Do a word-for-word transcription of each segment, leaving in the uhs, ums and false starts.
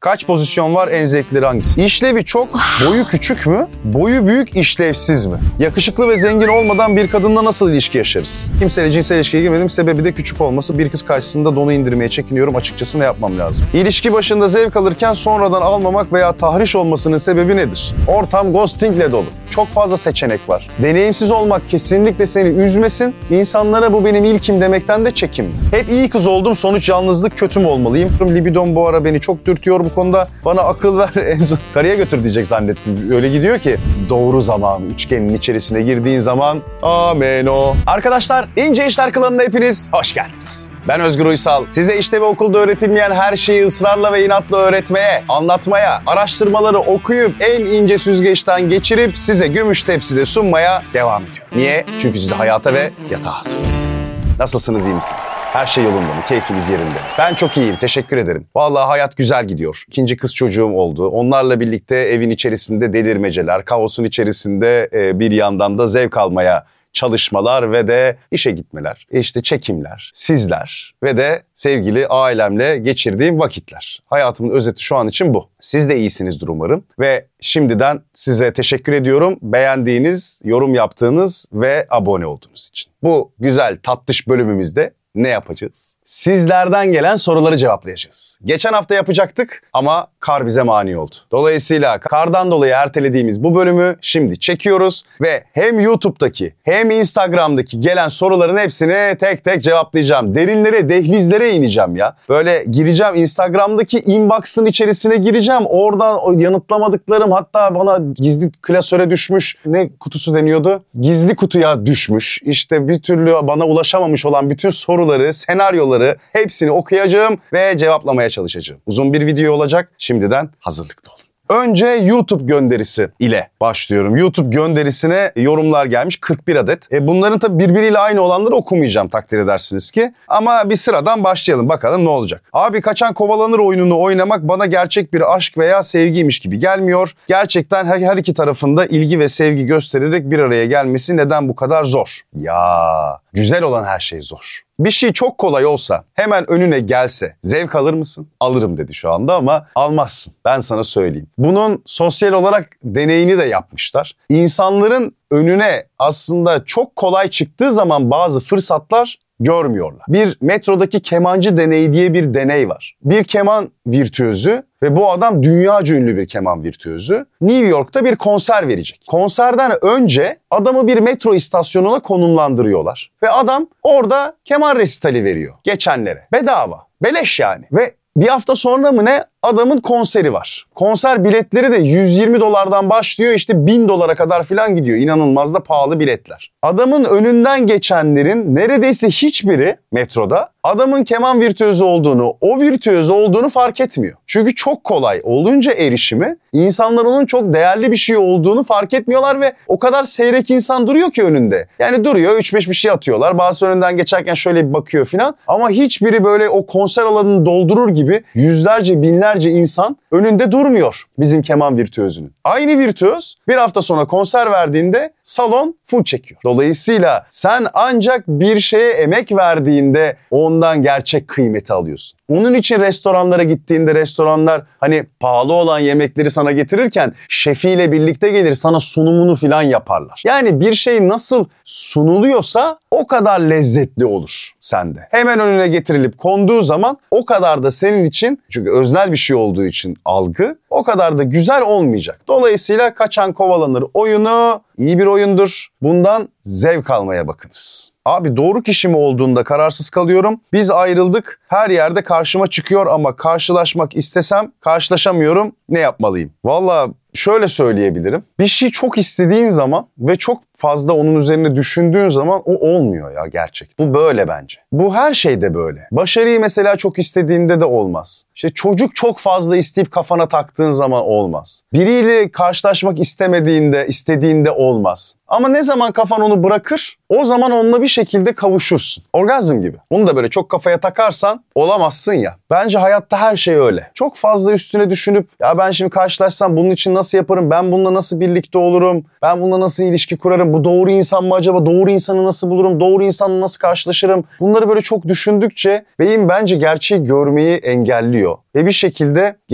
Kaç pozisyon var, en zevkleri hangisi? İşlevi çok, boyu küçük mü? Boyu büyük, işlevsiz mi? Yakışıklı ve zengin olmadan bir kadınla nasıl ilişki yaşarız? Kimseyle cinsel ilişkiye girmedim, sebebi de küçük olması. Bir kız karşısında donu indirmeye çekiniyorum, açıkçası ne yapmam lazım? İlişki başında zevk alırken sonradan almamak veya tahriş olmasının sebebi nedir? Ortam ghostingle dolu. Çok fazla seçenek var. Deneyimsiz olmak kesinlikle seni üzmesin. İnsanlara bu benim ilkim demekten de çekinme. Hep iyi kız oldum, sonuç yalnızlık, kötü mü olmalıyım? Libidom bu ara beni çok dürtüyor bu konuda. Bana akıl ver, en son karıya götür diyecek zannettim. Öyle gidiyor ki. Doğru zaman, üçgenin içerisine girdiğin zaman ameno. Arkadaşlar, İnce İşler Klanı'na hepiniz hoş geldiniz. Ben Özgür Uysal. Size işte ve okulda öğretilmeyen her şeyi ısrarla ve inatla öğretmeye, anlatmaya, araştırmaları okuyup en ince süzgeçten geçirip size gümüş tepside sunmaya devam ediyorum. Niye? Çünkü sizi hayata ve yatağa hazırlıyorum. Nasılsınız, iyi misiniz? Her şey yolunda mı? Keyfiniz yerinde mi? Ben çok iyiyim, teşekkür ederim. Vallahi hayat güzel gidiyor. İkinci kız çocuğum oldu. Onlarla birlikte evin içerisinde delirmeceler, kaosun içerisinde bir yandan da zevk almaya çalışmalar ve de işe gitmeler, işte çekimler, sizler ve de sevgili ailemle geçirdiğim vakitler. Hayatımın özeti şu an için bu. Siz de iyisinizdir umarım ve şimdiden size teşekkür ediyorum beğendiğiniz, yorum yaptığınız ve abone olduğunuz için. Bu güzel tatlış bölümümüzde ne yapacağız? Sizlerden gelen soruları cevaplayacağız. Geçen hafta yapacaktık ama kar bize mani oldu. Dolayısıyla kardan dolayı ertelediğimiz bu bölümü şimdi çekiyoruz ve hem YouTube'daki hem Instagram'daki gelen soruların hepsini tek tek cevaplayacağım. Derinlere, dehlizlere ineceğim ya. Böyle gireceğim, Instagram'daki inbox'ın içerisine gireceğim. Oradan yanıtlamadıklarım, hatta bana gizli klasöre düşmüş, ne kutusu deniyordu? Gizli kutuya düşmüş. İşte bir türlü bana ulaşamamış olan bütün soru soruları, senaryoları hepsini okuyacağım ve cevaplamaya çalışacağım. Uzun bir video olacak. Şimdiden hazırlıklı olun. Önce YouTube gönderisi ile başlıyorum. YouTube gönderisine yorumlar gelmiş kırk bir adet. E bunların tabii birbiriyle aynı olanları okumayacağım takdir edersiniz ki. Ama bir sıradan başlayalım, bakalım ne olacak. Abi kaçan kovalanır oyununu oynamak bana gerçek bir aşk veya sevgiymiş gibi gelmiyor. Gerçekten her, her iki tarafında ilgi ve sevgi göstererek bir araya gelmesi neden bu kadar zor? Ya güzel olan her şey zor. Bir şey çok kolay olsa, hemen önüne gelse zevk alır mısın? Alırım dedi şu anda ama almazsın. Ben sana söyleyeyim. Bunun sosyal olarak deneyini de yapmışlar. İnsanların önüne aslında çok kolay çıktığı zaman bazı fırsatlar görmüyorlar. Bir metrodaki kemancı deneyi diye bir deney var. Bir keman virtüözü ve bu adam dünyaca ünlü bir keman virtüözü New York'ta bir konser verecek. Konserden önce adamı bir metro istasyonuna konumlandırıyorlar. Ve adam orada keman resitali veriyor geçenlere. Bedava. Beleş yani. Ve bir hafta sonra mı ne adamın konseri var. Konser biletleri de yüz yirmi dolardan başlıyor, işte bin dolara kadar falan gidiyor. İnanılmaz da pahalı biletler. Adamın önünden geçenlerin neredeyse hiçbiri metroda adamın keman virtüözü olduğunu, o virtüözü olduğunu fark etmiyor. Çünkü çok kolay olunca erişimi, insanlar onun çok değerli bir şey olduğunu fark etmiyorlar ve o kadar seyrek insan duruyor ki önünde. Yani duruyor, üç beş bir şey atıyorlar. Bazı önünden geçerken şöyle bir bakıyor falan. Ama hiçbiri böyle o konser alanını doldurur gibi yüzlerce, binlerce insan önünde durmuyor bizim keman virtüözünün. Aynı virtüöz bir hafta sonra konser verdiğinde salon full çekiyor. Dolayısıyla sen ancak bir şeye emek verdiğinde ondan gerçek kıymeti alıyorsun. Onun için restoranlara gittiğinde restoranlar hani pahalı olan yemekleri sana getirirken şefiyle birlikte gelir sana sunumunu falan yaparlar. Yani bir şey nasıl sunuluyorsa o kadar lezzetli olur sende. Hemen önüne getirilip konduğu zaman o kadar da senin için, çünkü öznel bir şey olduğu için algı, o kadar da güzel olmayacak. Dolayısıyla kaçan kovalanır oyunu iyi bir oyundur. Bundan zevk almaya bakınız. Abi doğru kişi mi olduğunda kararsız kalıyorum. Biz ayrıldık, her yerde karşıma çıkıyor ama karşılaşmak istesem karşılaşamıyorum. Ne yapmalıyım? Vallahi şöyle söyleyebilirim. Bir şey çok istediğin zaman ve çok fazla onun üzerine düşündüğün zaman o olmuyor ya gerçekten. Bu böyle bence. Bu her şeyde böyle. Başarıyı mesela çok istediğinde de olmaz. İşte çocuk çok fazla isteyip kafana taktığın zaman olmaz. Biriyle karşılaşmak istemediğinde, istediğinde olmaz. Ama ne zaman kafan onu bırakır, o zaman onunla bir şekilde kavuşursun. Orgazm gibi. Onu da böyle çok kafaya takarsan olamazsın ya. Bence hayatta her şey öyle. Çok fazla üstüne düşünüp ya ben şimdi karşılaşsam bunun için nasıl yaparım, ben bununla nasıl birlikte olurum, ben bununla nasıl ilişki kurarım, bu doğru insan mı acaba, doğru insanı nasıl bulurum, doğru insanla nasıl karşılaşırım, bunları böyle çok düşündükçe beyin bence gerçeği görmeyi engelliyor. Ve bir şekilde yani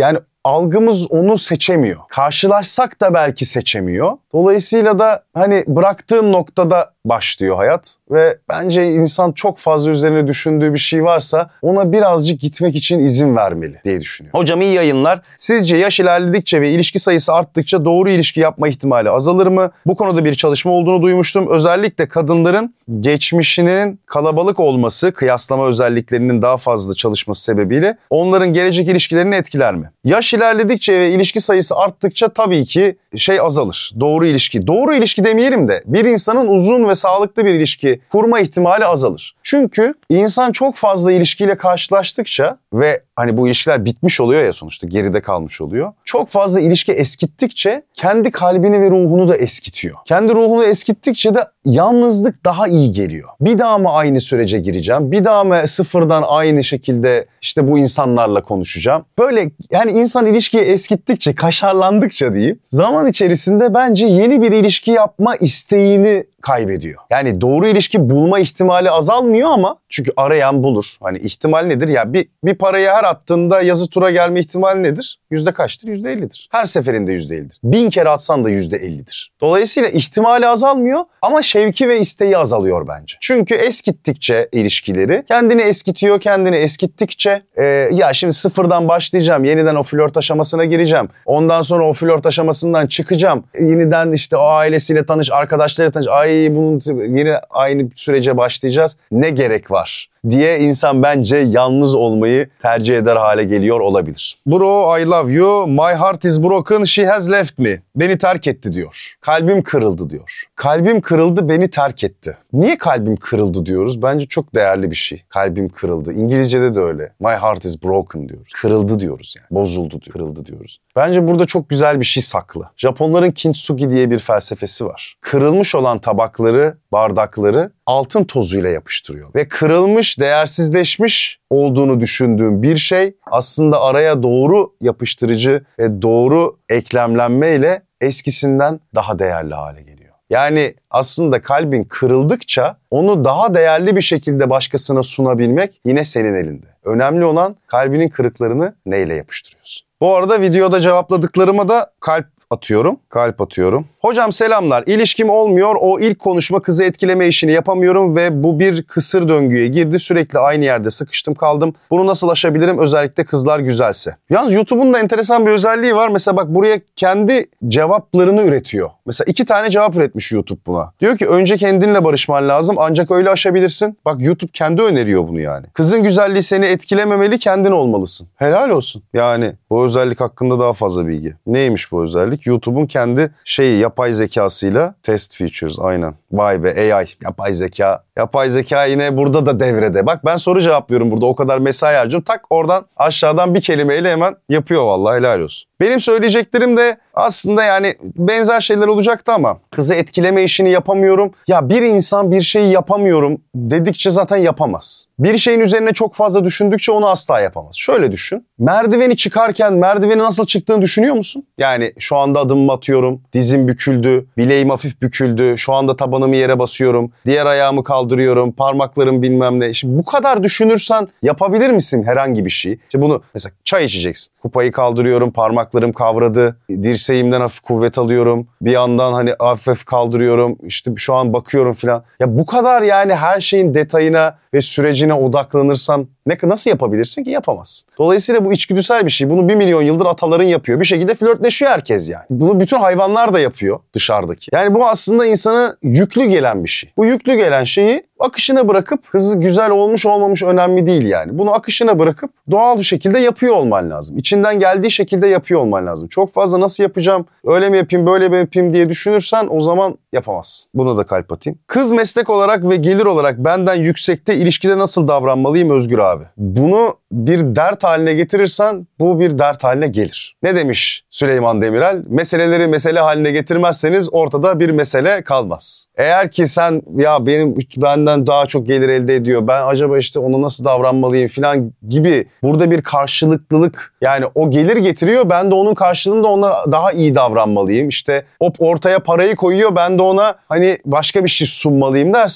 algımız onu seçemiyor. Karşılaşsak da belki seçemiyor. Dolayısıyla da hani bıraktığın noktada başlıyor hayat ve bence insan çok fazla üzerine düşündüğü bir şey varsa ona birazcık gitmek için izin vermeli diye düşünüyorum. Hocam iyi yayınlar. Sizce yaş ilerledikçe ve ilişki sayısı arttıkça doğru ilişki yapma ihtimali azalır mı? Bu konuda bir çalışma olduğunu duymuştum. Özellikle kadınların geçmişinin kalabalık olması, kıyaslama özelliklerinin daha fazla çalışması sebebiyle onların gelecek ilişkilerini etkiler mi? Yaş ilerledikçe ve ilişki sayısı arttıkça tabii ki şey azalır. Doğru ilişki. Doğru ilişki demeyelim de bir insanın uzun ve sağlıklı bir ilişki kurma ihtimali azalır. Çünkü insan çok fazla ilişkiyle karşılaştıkça ve hani bu ilişkiler bitmiş oluyor ya sonuçta geride kalmış oluyor. Çok fazla ilişki eskittikçe kendi kalbini ve ruhunu da eskitiyor. Kendi ruhunu eskittikçe de yalnızlık daha iyi geliyor. Bir daha mı aynı sürece gireceğim? Bir daha mı sıfırdan aynı şekilde işte bu insanlarla konuşacağım? Böyle yani insan ilişkiyi eskittikçe, kaşarlandıkça diyeyim, zaman içerisinde bence yeni bir ilişki yapma isteğini kaybediyor. Yani doğru ilişki bulma ihtimali azalmıyor ama çünkü arayan bulur. Hani ihtimal nedir? Ya bir, bir parayı her attığında yazı tura gelme ihtimali nedir? Yüzde kaçtır? Yüzde ellidir. Her seferinde yüzde ellidir. Bin kere atsan da yüzde ellidir. Dolayısıyla ihtimali azalmıyor ama şevki ve isteği azalıyor bence. Çünkü eskittikçe ilişkileri kendini eskitiyor, kendini eskittikçe e, ya şimdi sıfırdan başlayacağım, yeniden o flört aşamasına gireceğim. Ondan sonra o flört aşamasından çıkacağım. Yeniden işte o ailesiyle tanış, arkadaşlarıyla tanış. Ay bunun yeni aynı sürece başlayacağız. Ne gerek var diye insan bence yalnız olmayı tercih eder hale geliyor olabilir. Bro, I love you. My heart is broken. She has left me. Beni terk etti diyor. Kalbim kırıldı diyor. Kalbim kırıldı, beni terk etti. Niye kalbim kırıldı diyoruz? Bence çok değerli bir şey. Kalbim kırıldı. İngilizce'de de öyle. My heart is broken diyoruz. Kırıldı diyoruz yani. Bozuldu diyor. Kırıldı diyoruz. Bence burada çok güzel bir şey saklı. Japonların kintsugi diye bir felsefesi var. Kırılmış olan tabakları, bardakları altın tozuyla yapıştırıyor. Ve kırılmış, değersizleşmiş olduğunu düşündüğüm bir şey aslında araya doğru yapıştırıcı ve doğru eklemlenmeyle eskisinden daha değerli hale geliyor. Yani aslında kalbin kırıldıkça onu daha değerli bir şekilde başkasına sunabilmek yine senin elinde. Önemli olan kalbinin kırıklarını neyle yapıştırıyorsun. Bu arada videoda cevapladıklarıma da kalp atıyorum. Kalp atıyorum. Hocam selamlar. İlişkim olmuyor. O ilk konuşma kızı etkileme işini yapamıyorum ve bu bir kısır döngüye girdi. Sürekli aynı yerde sıkıştım kaldım. Bunu nasıl aşabilirim? Özellikle kızlar güzelse. Yalnız YouTube'un da enteresan bir özelliği var. Mesela bak buraya kendi cevaplarını üretiyor. Mesela iki tane cevap üretmiş YouTube buna. Diyor ki önce kendinle barışman lazım ancak öyle aşabilirsin. Bak YouTube kendi öneriyor bunu yani. Kızın güzelliği seni etkilememeli, kendin olmalısın. Helal olsun. Yani bu özellik hakkında daha fazla bilgi. Neymiş bu özellik? YouTube'un kendi şeyi yapay zekasıyla test features aynen. Vay be A I yapay zeka. Yapay zeka yine burada da devrede. Bak ben soru cevaplıyorum burada o kadar mesai harcıyorum. Tak oradan aşağıdan bir kelimeyle hemen yapıyor vallahi helal olsun. Benim söyleyeceklerim de aslında yani benzer şeyler olacaktı ama kızı etkileme işini yapamıyorum. Ya bir insan bir şeyi yapamıyorum dedikçe zaten yapamaz. Bir şeyin üzerine çok fazla düşündükçe onu asla yapamaz. Şöyle düşün. Merdiveni çıkarken merdiveni nasıl çıktığını düşünüyor musun? Yani şu anda adımımı atıyorum. Dizim büküldü. Bileğim hafif büküldü. Şu anda tabanımı yere basıyorum. Diğer ayağımı kaldırıyorum. Parmaklarım bilmem ne. Şimdi bu kadar düşünürsen yapabilir misin herhangi bir şey? İşte bunu mesela çay içeceksin. Kupayı kaldırıyorum. Parmaklarım kavradı. Dirseğimden hafif kuvvet alıyorum. Bir yandan hani hafif hafif kaldırıyorum. İşte şu an bakıyorum falan. Ya bu kadar yani her şeyin detayına ve sürecine odaklanırsan ne, nasıl yapabilirsin ki? Yapamazsın. Dolayısıyla bu içgüdüsel bir şey. Bunu bir milyon yıldır ataların yapıyor. Bir şekilde flörtleşiyor herkes yani. Bunu bütün hayvanlar da yapıyor dışarıdaki. Yani bu aslında insana yüklü gelen bir şey. Bu yüklü gelen şeyi akışına bırakıp kızı güzel olmuş olmamış önemli değil yani. Bunu akışına bırakıp doğal bir şekilde yapıyor olman lazım. İçinden geldiği şekilde yapıyor olman lazım. Çok fazla nasıl yapacağım, öyle mi yapayım, böyle mi yapayım diye düşünürsen o zaman yapamazsın. Buna da kalp atayım. Kız meslek olarak ve gelir olarak benden yüksekte, ilişkide nasıl davranmalıyım Özgür abi? Bunu bir dert haline getirirsen bu bir dert haline gelir. Ne demiş Süleyman Demirel? Meseleleri mesele haline getirmezseniz ortada bir mesele kalmaz. Eğer ki sen ya benim benden daha çok gelir elde ediyor, ben acaba işte ona nasıl davranmalıyım falan gibi burada bir karşılıklılık, yani o gelir getiriyor, ben de onun karşılığında ona daha iyi davranmalıyım. İşte o ortaya parayı koyuyor, ben de ona hani başka bir şey sunmalıyım dersen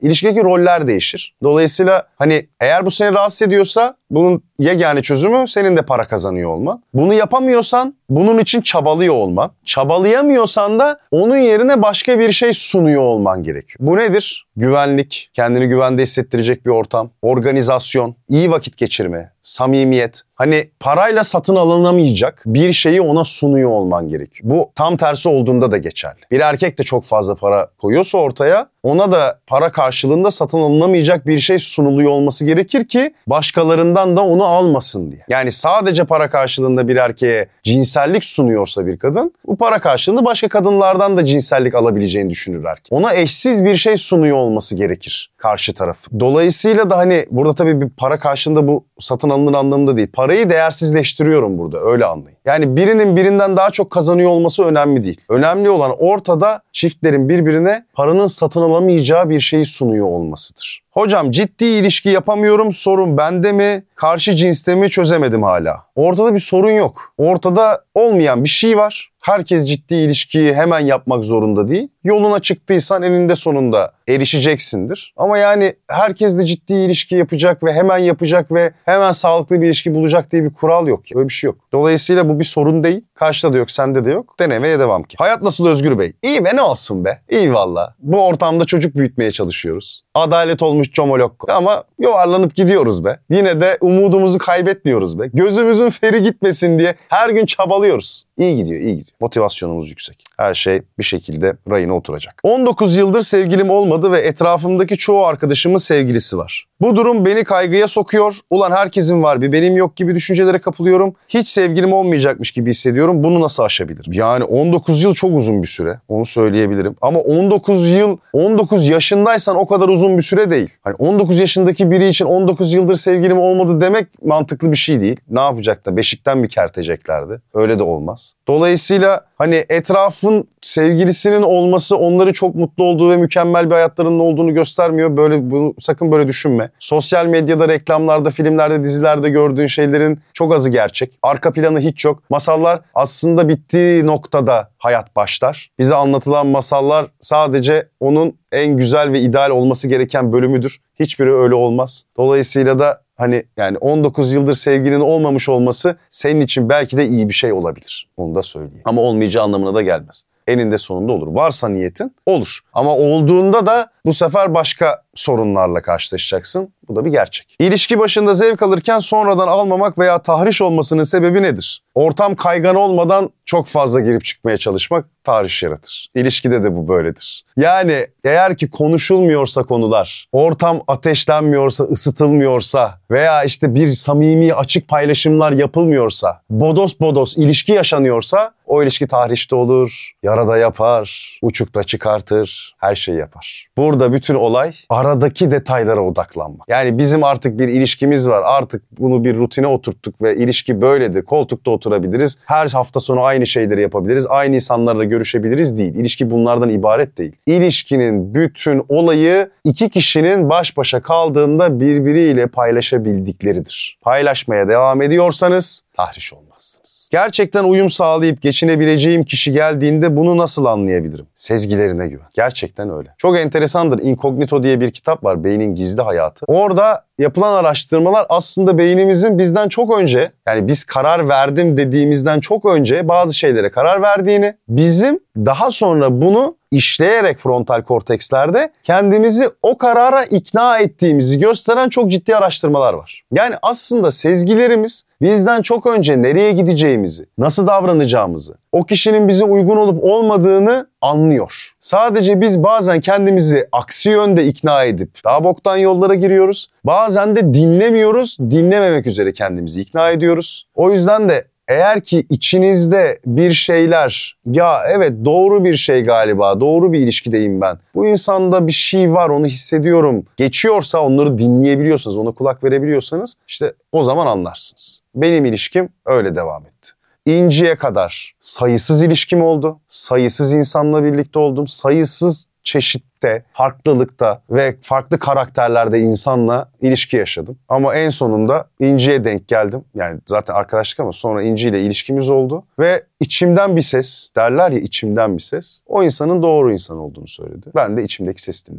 ilişkideki roller değişir. Dolayısıyla hani eğer bu seni rahatsız ediyorsa bunun yegane çözümü senin de para kazanıyor olman. Bunu yapamıyorsan bunun için çabalıyor olman. Çabalayamıyorsan da onun yerine başka bir şey sunuyor olman gerekiyor. Bu nedir? Güvenlik, kendini güvende hissettirecek bir ortam, organizasyon, iyi vakit geçirme, samimiyet. Hani parayla satın alınamayacak bir şeyi ona sunuyor olman gerekiyor. Bu tam tersi olduğunda da geçerli. Bir erkek de çok fazla para koyuyorsa ortaya, ona da para karşılığında satın alınamayacak bir şey sunuluyor olması gerekir ki başkalarından da onu almasın diye. Yani sadece para karşılığında bir erkeğe cinsellik sunuyorsa bir kadın, bu para karşılığında başka kadınlardan da cinsellik alabileceğini düşünür erkek. Ona eşsiz bir şey sunuyor olması gerekir karşı tarafı. Dolayısıyla da hani burada tabii bir para karşılığında bu satın alınır anlamında değil. Parayı değersizleştiriyorum burada, öyle anlayın. Yani birinin birinden daha çok kazanıyor olması önemli değil. Önemli olan ortada çiftlerin birbirine paranın satın alamayacağı bir şeyi sunuyor olmasıdır. Hocam ciddi ilişki yapamıyorum, sorun bende mi, karşı cinste mi, çözemedim hala. Ortada bir sorun yok. Ortada olmayan bir şey var. Herkes ciddi ilişkiyi hemen yapmak zorunda değil. Yoluna çıktıysan eninde sonunda erişeceksindir. Ama yani herkes de ciddi ilişki yapacak ve hemen yapacak ve hemen sağlıklı bir ilişki bulacak diye bir kural yok. Böyle bir şey yok. Dolayısıyla bu bir sorun değil. Karşıda da yok, sende de yok. Denemeye devam ki. Hayat nasıl Özgür Bey? İyi be, ne olsun be. İyi valla. Bu ortamda çocuk büyütmeye çalışıyoruz. Adalet olmuş comolokko. Ama yuvarlanıp gidiyoruz be. Yine de umudumuzu kaybetmiyoruz be. Gözümüzün feri gitmesin diye her gün çabalıyoruz. İyi gidiyor, iyi gidiyor. Motivasyonumuz yüksek. Her şey bir şekilde rayına oturacak. on dokuz yıldır sevgilim olmadı ve etrafımdaki çoğu arkadaşımın sevgilisi var. Bu durum beni kaygıya sokuyor. Ulan herkesin var, bir benim yok gibi düşüncelere kapılıyorum. Hiç sevgilim olmayacakmış gibi hissediyorum. Bunu nasıl aşabilirim? Yani on dokuz yıl çok uzun bir süre. Onu söyleyebilirim. Ama on dokuz yıl, on dokuz yaşındaysan o kadar uzun bir süre değil. Hani on dokuz yaşındaki biri için on dokuz yıldır sevgilim olmadı demek mantıklı bir şey değil. Ne yapacak da beşikten mi kerteceklerdi? Öyle de olmaz. Dolayısıyla hani etrafın sevgilisinin olması onları çok mutlu olduğu ve mükemmel bir hayatlarının olduğunu göstermiyor. Böyle bunu sakın böyle düşünme. Sosyal medyada, reklamlarda, filmlerde, dizilerde gördüğün şeylerin çok azı gerçek. Arka planı hiç yok. Masallar aslında bittiği noktada hayat başlar. Bize anlatılan masallar sadece onun en güzel ve ideal olması gereken bölümüdür. Hiçbiri öyle olmaz. Dolayısıyla da hani yani on dokuz yıldır sevgilinin olmamış olması senin için belki de iyi bir şey olabilir. Onu da söyleyeyim. Ama olmayacağı anlamına da gelmez. Eninde sonunda olur. Varsa niyetin olur. Ama olduğunda da bu sefer başka sorunlarla karşılaşacaksın. Bu da bir gerçek. İlişki başında zevk alırken sonradan almamak veya tahriş olmasının sebebi nedir? Ortam kaygan olmadan çok fazla girip çıkmaya çalışmak tahriş yaratır. İlişkide de bu böyledir. Yani eğer ki konuşulmuyorsa konular, ortam ateşlenmiyorsa, ısıtılmıyorsa veya işte bir samimi açık paylaşımlar yapılmıyorsa, bodos bodos ilişki yaşanıyorsa o ilişki tahrişte olur, yarada yapar, uçukta çıkartır, her şeyi yapar. Burada bütün olay aradaki detaylara odaklanmak. Yani bizim artık bir ilişkimiz var, artık bunu bir rutine oturttuk ve ilişki böyledir. Koltukta oturabiliriz, her hafta sonu aynı şeyleri yapabiliriz, aynı insanlarla görüşebiliriz değil. İlişki bunlardan ibaret değil. İlişkinin bütün olayı iki kişinin baş başa kaldığında birbiriyle paylaşabildikleridir. Paylaşmaya devam ediyorsanız tahriş olmazsınız. Gerçekten uyum sağlayıp geçinebileceğim kişi geldiğinde bunu nasıl anlayabilirim? Sezgilerine güven. Gerçekten öyle. Çok enteresandır. Incognito diye bir kitap var. Beynin Gizli Hayatı. Orada yapılan araştırmalar aslında beynimizin bizden çok önce, yani biz karar verdim dediğimizden çok önce bazı şeylere karar verdiğini, bizim daha sonra bunu işleyerek frontal kortekslerde kendimizi o karara ikna ettiğimizi gösteren çok ciddi araştırmalar var. Yani aslında sezgilerimiz bizden çok önce nereye gideceğimizi, nasıl davranacağımızı, o kişinin bize uygun olup olmadığını anlıyor. Sadece biz bazen kendimizi aksi yönde ikna edip daha boktan yollara giriyoruz. Bazen de dinlemiyoruz, dinlememek üzere kendimizi ikna ediyoruz. O yüzden de eğer ki içinizde bir şeyler, ya evet doğru bir şey galiba, doğru bir ilişkideyim ben, bu insanda bir şey var onu hissediyorum, geçiyorsa, onları dinleyebiliyorsanız, ona kulak verebiliyorsanız işte o zaman anlarsınız. Benim ilişkim öyle devam etti. İnciye kadar sayısız ilişkim oldu, sayısız insanla birlikte oldum, sayısız çeşitte, farklılıkta ve farklı karakterlerde insanla ilişki yaşadım. Ama en sonunda İnci'ye denk geldim. Yani zaten arkadaşlık ama sonra İnci ile ilişkimiz oldu. Ve içimden bir ses, derler ya içimden bir ses, o insanın doğru insan olduğunu söyledi. Ben de içimdeki sesi dinledim.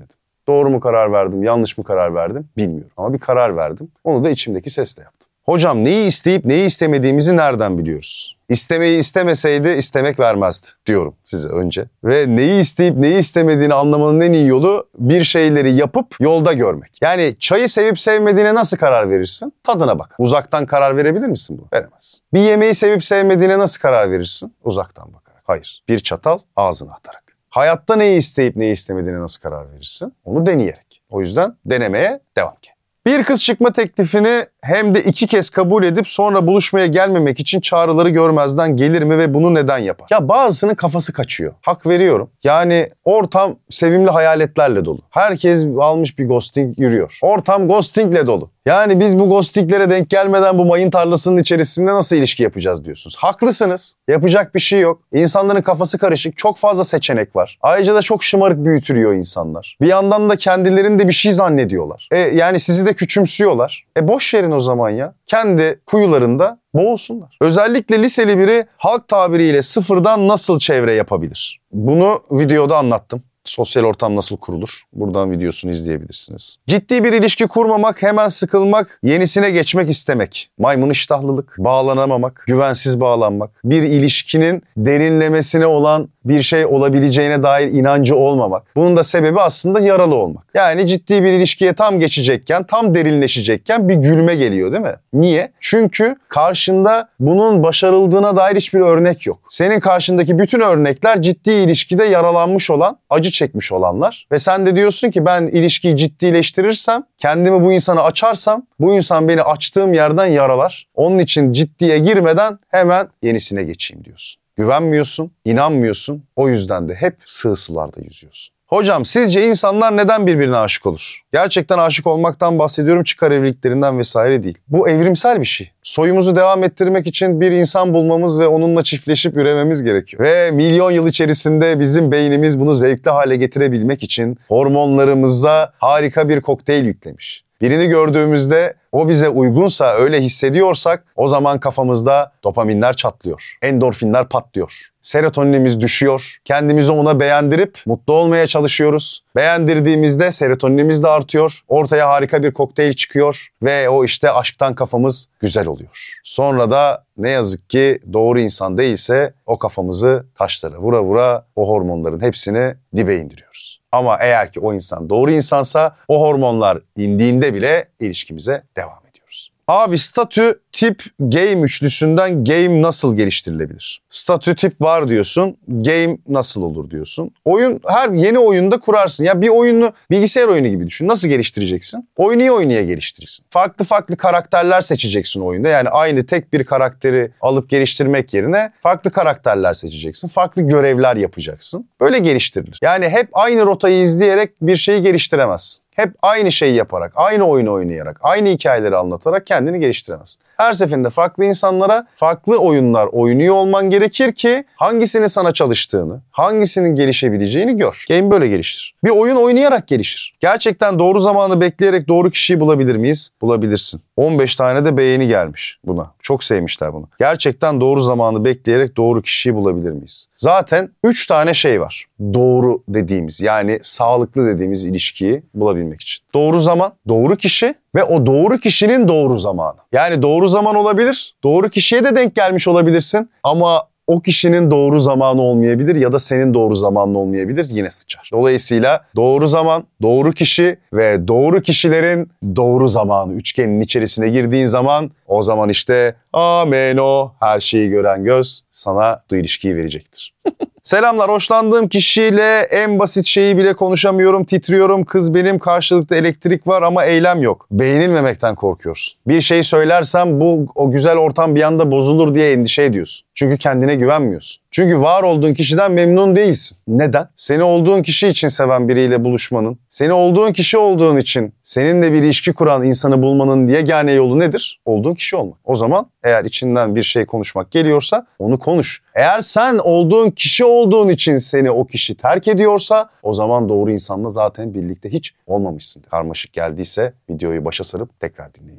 Doğru mu karar verdim, yanlış mı karar verdim bilmiyorum. Ama bir karar verdim. Onu da içimdeki sesle yaptım. Hocam neyi isteyip neyi istemediğimizi nereden biliyoruz? İstemeyi istemeseydi istemek vermezdi diyorum size önce. Ve neyi isteyip neyi istemediğini anlamanın en iyi yolu bir şeyleri yapıp yolda görmek. Yani çayı sevip sevmediğine nasıl karar verirsin? Tadına bak. Uzaktan karar verebilir misin bunu? Veremezsin. Bir yemeği sevip sevmediğine nasıl karar verirsin? Uzaktan bakarak. Hayır. Bir çatal ağzına atarak. Hayatta neyi isteyip neyi istemediğine nasıl karar verirsin? Onu deneyerek. O yüzden denemeye devam ki. Bir kız çıkma teklifini hem de iki kez kabul edip sonra buluşmaya gelmemek için çağrıları görmezden gelir mi ve bunu neden yapar? Ya bazısının kafası kaçıyor. Hak veriyorum. Yani ortam sevimli hayaletlerle dolu. Herkes almış bir ghosting yürüyor. Ortam ghostingle dolu. Yani biz bu ghostinglere denk gelmeden bu mayın tarlasının içerisinde nasıl ilişki yapacağız diyorsunuz. Haklısınız. Yapacak bir şey yok. İnsanların kafası karışık. Çok fazla seçenek var. Ayrıca da çok şımarık büyütülüyor insanlar. Bir yandan da kendilerini de bir şey zannediyorlar. E, yani sizi de küçümsüyorlar. E boş verin o zaman ya. Kendi kuyularında boğulsunlar. Özellikle liseli biri halk tabiriyle sıfırdan nasıl çevre yapabilir? Bunu videoda anlattım. Sosyal ortam nasıl kurulur? Buradan videosunu izleyebilirsiniz. Ciddi bir ilişki kurmamak, hemen sıkılmak, yenisine geçmek istemek. Maymun iştahlılık, bağlanamamak, güvensiz bağlanmak. Bir ilişkinin derinlemesine olan bir şey olabileceğine dair inancı olmamak. Bunun da sebebi aslında yaralı olmak. Yani ciddi bir ilişkiye tam geçecekken, tam derinleşecekken bir gülme geliyor değil mi? Niye? Çünkü karşında bunun başarıldığına dair hiçbir örnek yok. Senin karşındaki bütün örnekler ciddi ilişkide yaralanmış olan, acı çekmiş olanlar. Ve sen de diyorsun ki ben ilişkiyi ciddileştirirsem, kendimi bu insana açarsam, bu insan beni açtığım yerden yaralar. Onun için ciddiye girmeden hemen yenisine geçeyim diyorsun. Güvenmiyorsun, inanmıyorsun. O yüzden de hep sığ sularda yüzüyorsun. Hocam sizce insanlar neden birbirine aşık olur? Gerçekten aşık olmaktan bahsediyorum, çıkar evliliklerinden vesaire değil. Bu evrimsel bir şey. Soyumuzu devam ettirmek için bir insan bulmamız ve onunla çiftleşip ürememiz gerekiyor. Ve milyon yıl içerisinde bizim beynimiz bunu zevkli hale getirebilmek için hormonlarımıza harika bir kokteyl yüklemiş. Birini gördüğümüzde o bize uygunsa, öyle hissediyorsak o zaman kafamızda dopaminler çatlıyor. Endorfinler patlıyor. Serotoninimiz düşüyor. Kendimizi ona beğendirip mutlu olmaya çalışıyoruz. Beğendirdiğimizde serotoninimiz de artıyor. Ortaya harika bir kokteyl çıkıyor ve o işte aşktan kafamız güzel oluyor. Sonra da ne yazık ki doğru insan değilse o kafamızı taşlara vura vura o hormonların hepsini dibe indiriyoruz. Ama eğer ki o insan doğru insansa o hormonlar indiğinde bile ilişkimize devam ediyoruz. Abi statü, tip, game üçlüsünden game nasıl geliştirilebilir? Statü, tip var diyorsun, game nasıl olur diyorsun. Oyun, her yeni oyunda kurarsın. Ya bir oyunu bilgisayar oyunu gibi düşün. Nasıl geliştireceksin? Oynaya oynaya geliştirirsin. Farklı farklı karakterler seçeceksin oyunda. Yani aynı tek bir karakteri alıp geliştirmek yerine farklı karakterler seçeceksin. Farklı görevler yapacaksın. Böyle geliştirilir. Yani hep aynı rotayı izleyerek bir şeyi geliştiremezsin. Hep aynı şeyi yaparak, aynı oyunu oynayarak, aynı hikayeleri anlatarak kendini geliştiremezsin. Her seferinde farklı insanlara farklı oyunlar oynuyor olman gerekir ki hangisinin sana çalıştığını, hangisinin gelişebileceğini gör. Game böyle gelişir. Bir oyun oynayarak gelişir. Gerçekten doğru zamanı bekleyerek doğru kişiyi bulabilir miyiz? Bulabilirsin. on beş tane de beğeni gelmiş buna. Çok sevmişler bunu. Gerçekten doğru zamanı bekleyerek doğru kişiyi bulabilir miyiz? Zaten üç tane şey var. Doğru dediğimiz, yani sağlıklı dediğimiz ilişkiyi bulabilmek için. Doğru zaman, doğru kişi ve o doğru kişinin doğru zamanı. Yani doğru zaman olabilir, doğru kişiye de denk gelmiş olabilirsin ama o kişinin doğru zamanı olmayabilir ya da senin doğru zamanın olmayabilir, yine sıçar. Dolayısıyla doğru zaman, doğru kişi ve doğru kişilerin doğru zamanı üçgenin içerisine girdiğin zaman o zaman işte amen o her şeyi gören göz sana bu ilişkiyi verecektir. Selamlar, hoşlandığım kişiyle en basit şeyi bile konuşamıyorum, titriyorum, kız benim, karşılıklı elektrik var ama eylem yok. Beğenilmemekten korkuyorsun. Bir şey söylersem bu o güzel ortam bir anda bozulur diye endişe ediyorsun. Çünkü kendine güvenmiyorsun. Çünkü var olduğun kişiden memnun değilsin. Neden? Seni olduğun kişi için seven biriyle buluşmanın, seni olduğun kişi olduğun için seninle bir ilişki kuran insanı bulmanın yegane yolu nedir? Olduğun kişi olmak. O zaman eğer içinden bir şey konuşmak geliyorsa onu konuş. Eğer sen olduğun kişi olduğun için seni o kişi terk ediyorsa o zaman doğru insanla zaten birlikte hiç olmamışsın. Karmaşık geldiyse videoyu başa sarıp tekrar dinleyiniz.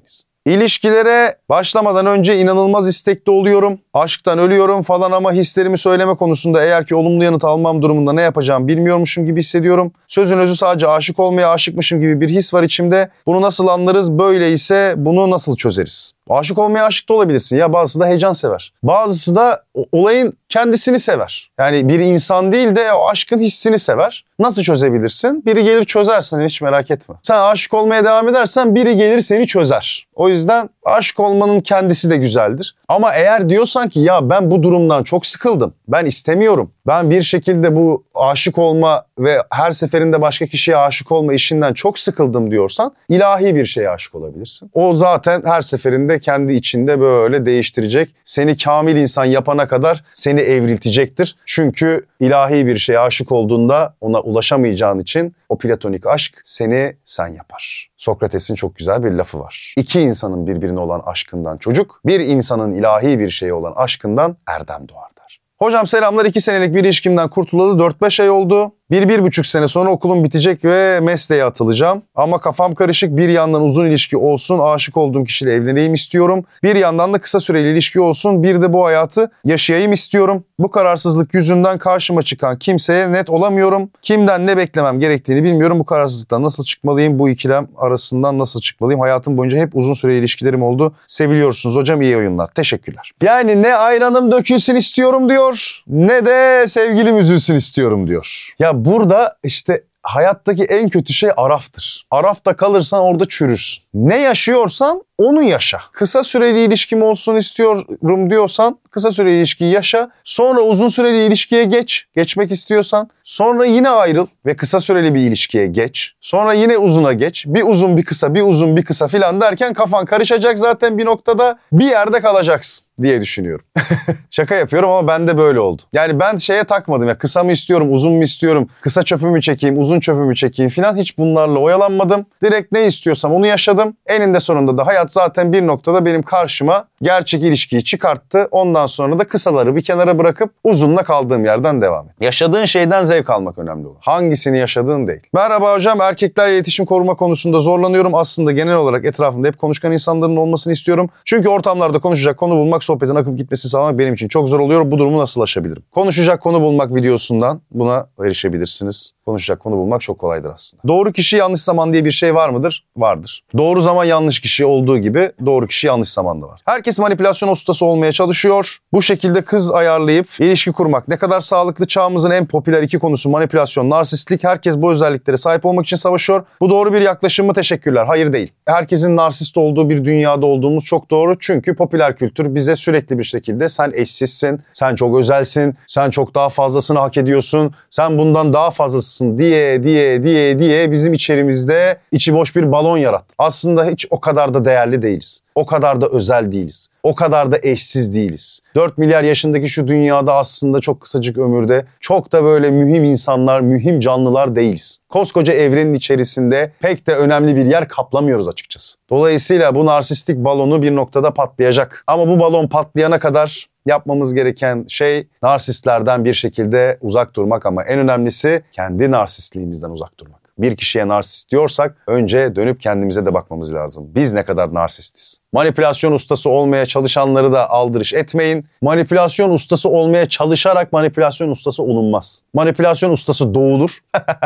İlişkilere başlamadan önce inanılmaz istekli oluyorum. Aşktan ölüyorum falan ama hislerimi söyleme konusunda eğer ki olumlu yanıt almam durumunda ne yapacağımı bilmiyormuşum gibi hissediyorum. Sözün özü sadece aşık olmaya aşıkmışım gibi bir his var içimde. Bunu nasıl anlarız? Böyleyse bunu nasıl çözeriz? Aşık olmaya aşık da olabilirsin. Ya bazısı da heyecan sever. Bazısı da olayın kendisini sever. Yani bir insan değil de o aşkın hissini sever. Nasıl çözebilirsin? Biri gelir çözer seni, hiç merak etme. Sen aşık olmaya devam edersen biri gelir seni çözer. O yüzden aşık olmanın kendisi de güzeldir. Ama eğer diyorsan ki ya ben bu durumdan çok sıkıldım, ben istemiyorum, ben bir şekilde bu aşık olma ve her seferinde başka kişiye aşık olma işinden çok sıkıldım diyorsan ilahi bir şeye aşık olabilirsin. O zaten her seferinde kendi içinde böyle değiştirecek. Seni kamil insan yapana kadar seni evriltecektir. Çünkü ilahi bir şeye aşık olduğunda ona ulaşamayacağın için o platonik aşk seni sen yapar. Sokrates'in çok güzel bir lafı var. İki insanın birbirine olan aşkından çocuk, bir insanın ilahi bir şeye olan aşkından erdem doğar der. Hocam selamlar, iki senelik bir ilişkimden kurtulalı dört beş ay oldu. Bir, bir buçuk sene sonra okulum bitecek ve mesleğe atılacağım. Ama kafam karışık, bir yandan uzun ilişki olsun, aşık olduğum kişiyle evleneyim istiyorum. Bir yandan da kısa süreli ilişki olsun, bir de bu hayatı yaşayayım istiyorum. Bu kararsızlık yüzünden karşıma çıkan kimseye net olamıyorum. Kimden ne beklemem gerektiğini bilmiyorum. Bu kararsızlıktan nasıl çıkmalıyım? Bu ikilem arasından nasıl çıkmalıyım? Hayatım boyunca hep uzun süreli ilişkilerim oldu. Seviliyorsunuz hocam, iyi oyunlar. Teşekkürler. Yani ne ayranım dökülsün istiyorum diyor, ne de sevgilim üzülsün istiyorum diyor. Ya burada işte hayattaki en kötü şey araftır. Arafta kalırsan orada çürürsün. Ne yaşıyorsan onu yaşa. Kısa süreli ilişkim olsun istiyorum diyorsan kısa süreli ilişkiyi yaşa. Sonra uzun süreli ilişkiye geç. Geçmek istiyorsan. Sonra yine ayrıl ve kısa süreli bir ilişkiye geç. Sonra yine uzuna geç. Bir uzun bir kısa, bir uzun bir kısa filan derken kafan karışacak zaten bir noktada. Bir yerde kalacaksın diye düşünüyorum. Şaka yapıyorum ama bende böyle oldu. Yani ben şeye takmadım ya, kısa mı istiyorum, uzun mu istiyorum, kısa çöpümü çekeyim, uzun çöpümü çekeyim filan, hiç bunlarla oyalanmadım. Direkt ne istiyorsam onu yaşadım. Eninde sonunda da hayat zaten bir noktada benim karşıma gerçek ilişkiyi çıkarttı. Ondan sonra da kısaları bir kenara bırakıp uzunla kaldığım yerden devam et. Yaşadığın şeyden zevk almak önemli olan. Hangisini yaşadığın değil. Merhaba hocam, erkeklerle iletişim kurma konusunda zorlanıyorum. Aslında genel olarak etrafımda hep konuşkan insanların olmasını istiyorum. Çünkü ortamlarda konuşacak konu bulmak, sohbetin akıp gitmesini sağlamak benim için çok zor oluyor. Bu durumu nasıl aşabilirim? Konuşacak konu bulmak videosundan buna erişebilirsiniz. Konuşacak konu bulmak çok kolaydır aslında. Doğru kişi yanlış zaman diye bir şey var mıdır? Vardır. Doğru zaman yanlış kişi olduğu gibi doğru kişi yanlış zamanda var. Herkes manipülasyon ustası olmaya çalışıyor. Bu şekilde kız ayarlayıp ilişki kurmak ne kadar sağlıklı? Çağımızın en popüler iki konusu manipülasyon, narsistlik. Herkes bu özelliklere sahip olmak için savaşıyor. Bu doğru bir yaklaşım mı? Teşekkürler. Hayır değil. Herkesin narsist olduğu bir dünyada olduğumuz çok doğru. Çünkü popüler kültür bize sürekli bir şekilde sen eşsizsin, sen çok özelsin, sen çok daha fazlasını hak ediyorsun, sen bundan daha fazlasısın diye diye diye diye bizim içerimizde içi boş bir balon yarattı. Aslında hiç o kadar da değerli değiliz. O kadar da özel değiliz. O kadar da eşsiz değiliz. dört milyar yaşındaki şu dünyada aslında çok kısacık ömürde çok da böyle mühim insanlar, mühim canlılar değiliz. Koskoca evrenin içerisinde pek de önemli bir yer kaplamıyoruz açıkçası. Dolayısıyla bu narsistik balonu bir noktada patlayacak. Ama bu balon patlayana kadar yapmamız gereken şey narsistlerden bir şekilde uzak durmak, ama en önemlisi kendi narsistliğimizden uzak durmak. Bir kişiye narsist diyorsak önce dönüp kendimize de bakmamız lazım. Biz ne kadar narsistiz? Manipülasyon ustası olmaya çalışanları da aldırış etmeyin. Manipülasyon ustası olmaya çalışarak manipülasyon ustası olunmaz. Manipülasyon ustası doğulur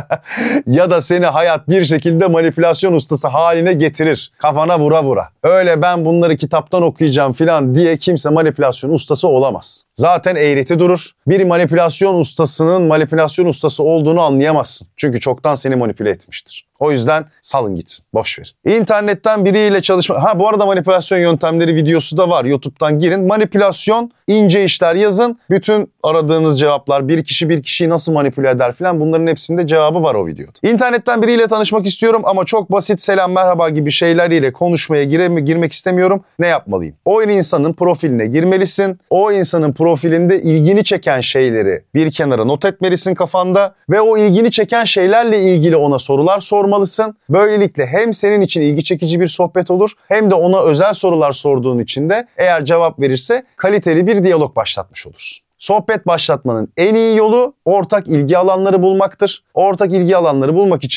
ya da seni hayat bir şekilde manipülasyon ustası haline getirir. Kafana vura vura. Öyle ben bunları kitaptan okuyacağım filan diye kimse manipülasyon ustası olamaz. Zaten eğreti durur. Bir manipülasyon ustasının manipülasyon ustası olduğunu anlayamazsın. Çünkü çoktan seni manipüle etmiştir. O yüzden salın gitsin. Boş verin. İnternetten biriyle çalışma... Ha bu arada manipülasyon yöntemleri videosu da var. YouTube'dan girin. Manipülasyon, ince işler yazın. Bütün aradığınız cevaplar, bir kişi bir kişiyi nasıl manipüle eder filan, bunların hepsinde cevabı var o videoda. İnternetten biriyle tanışmak istiyorum ama çok basit selam merhaba gibi şeyleriyle konuşmaya gire- girmek istemiyorum. Ne yapmalıyım? O insanın profiline girmelisin. O insanın profilinde ilgini çeken şeyleri bir kenara not etmelisin kafanda ve o ilgini çeken şeylerle ilgili ona sorular sormalısın. Böylelikle hem senin için ilgi çekici bir sohbet olur hem de ona özel sorular sorduğun için de eğer cevap verirse kaliteli bir diyalog başlatmış olursun. Sohbet başlatmanın en iyi yolu ortak ilgi alanları bulmaktır. Ortak ilgi alanları bulmak için de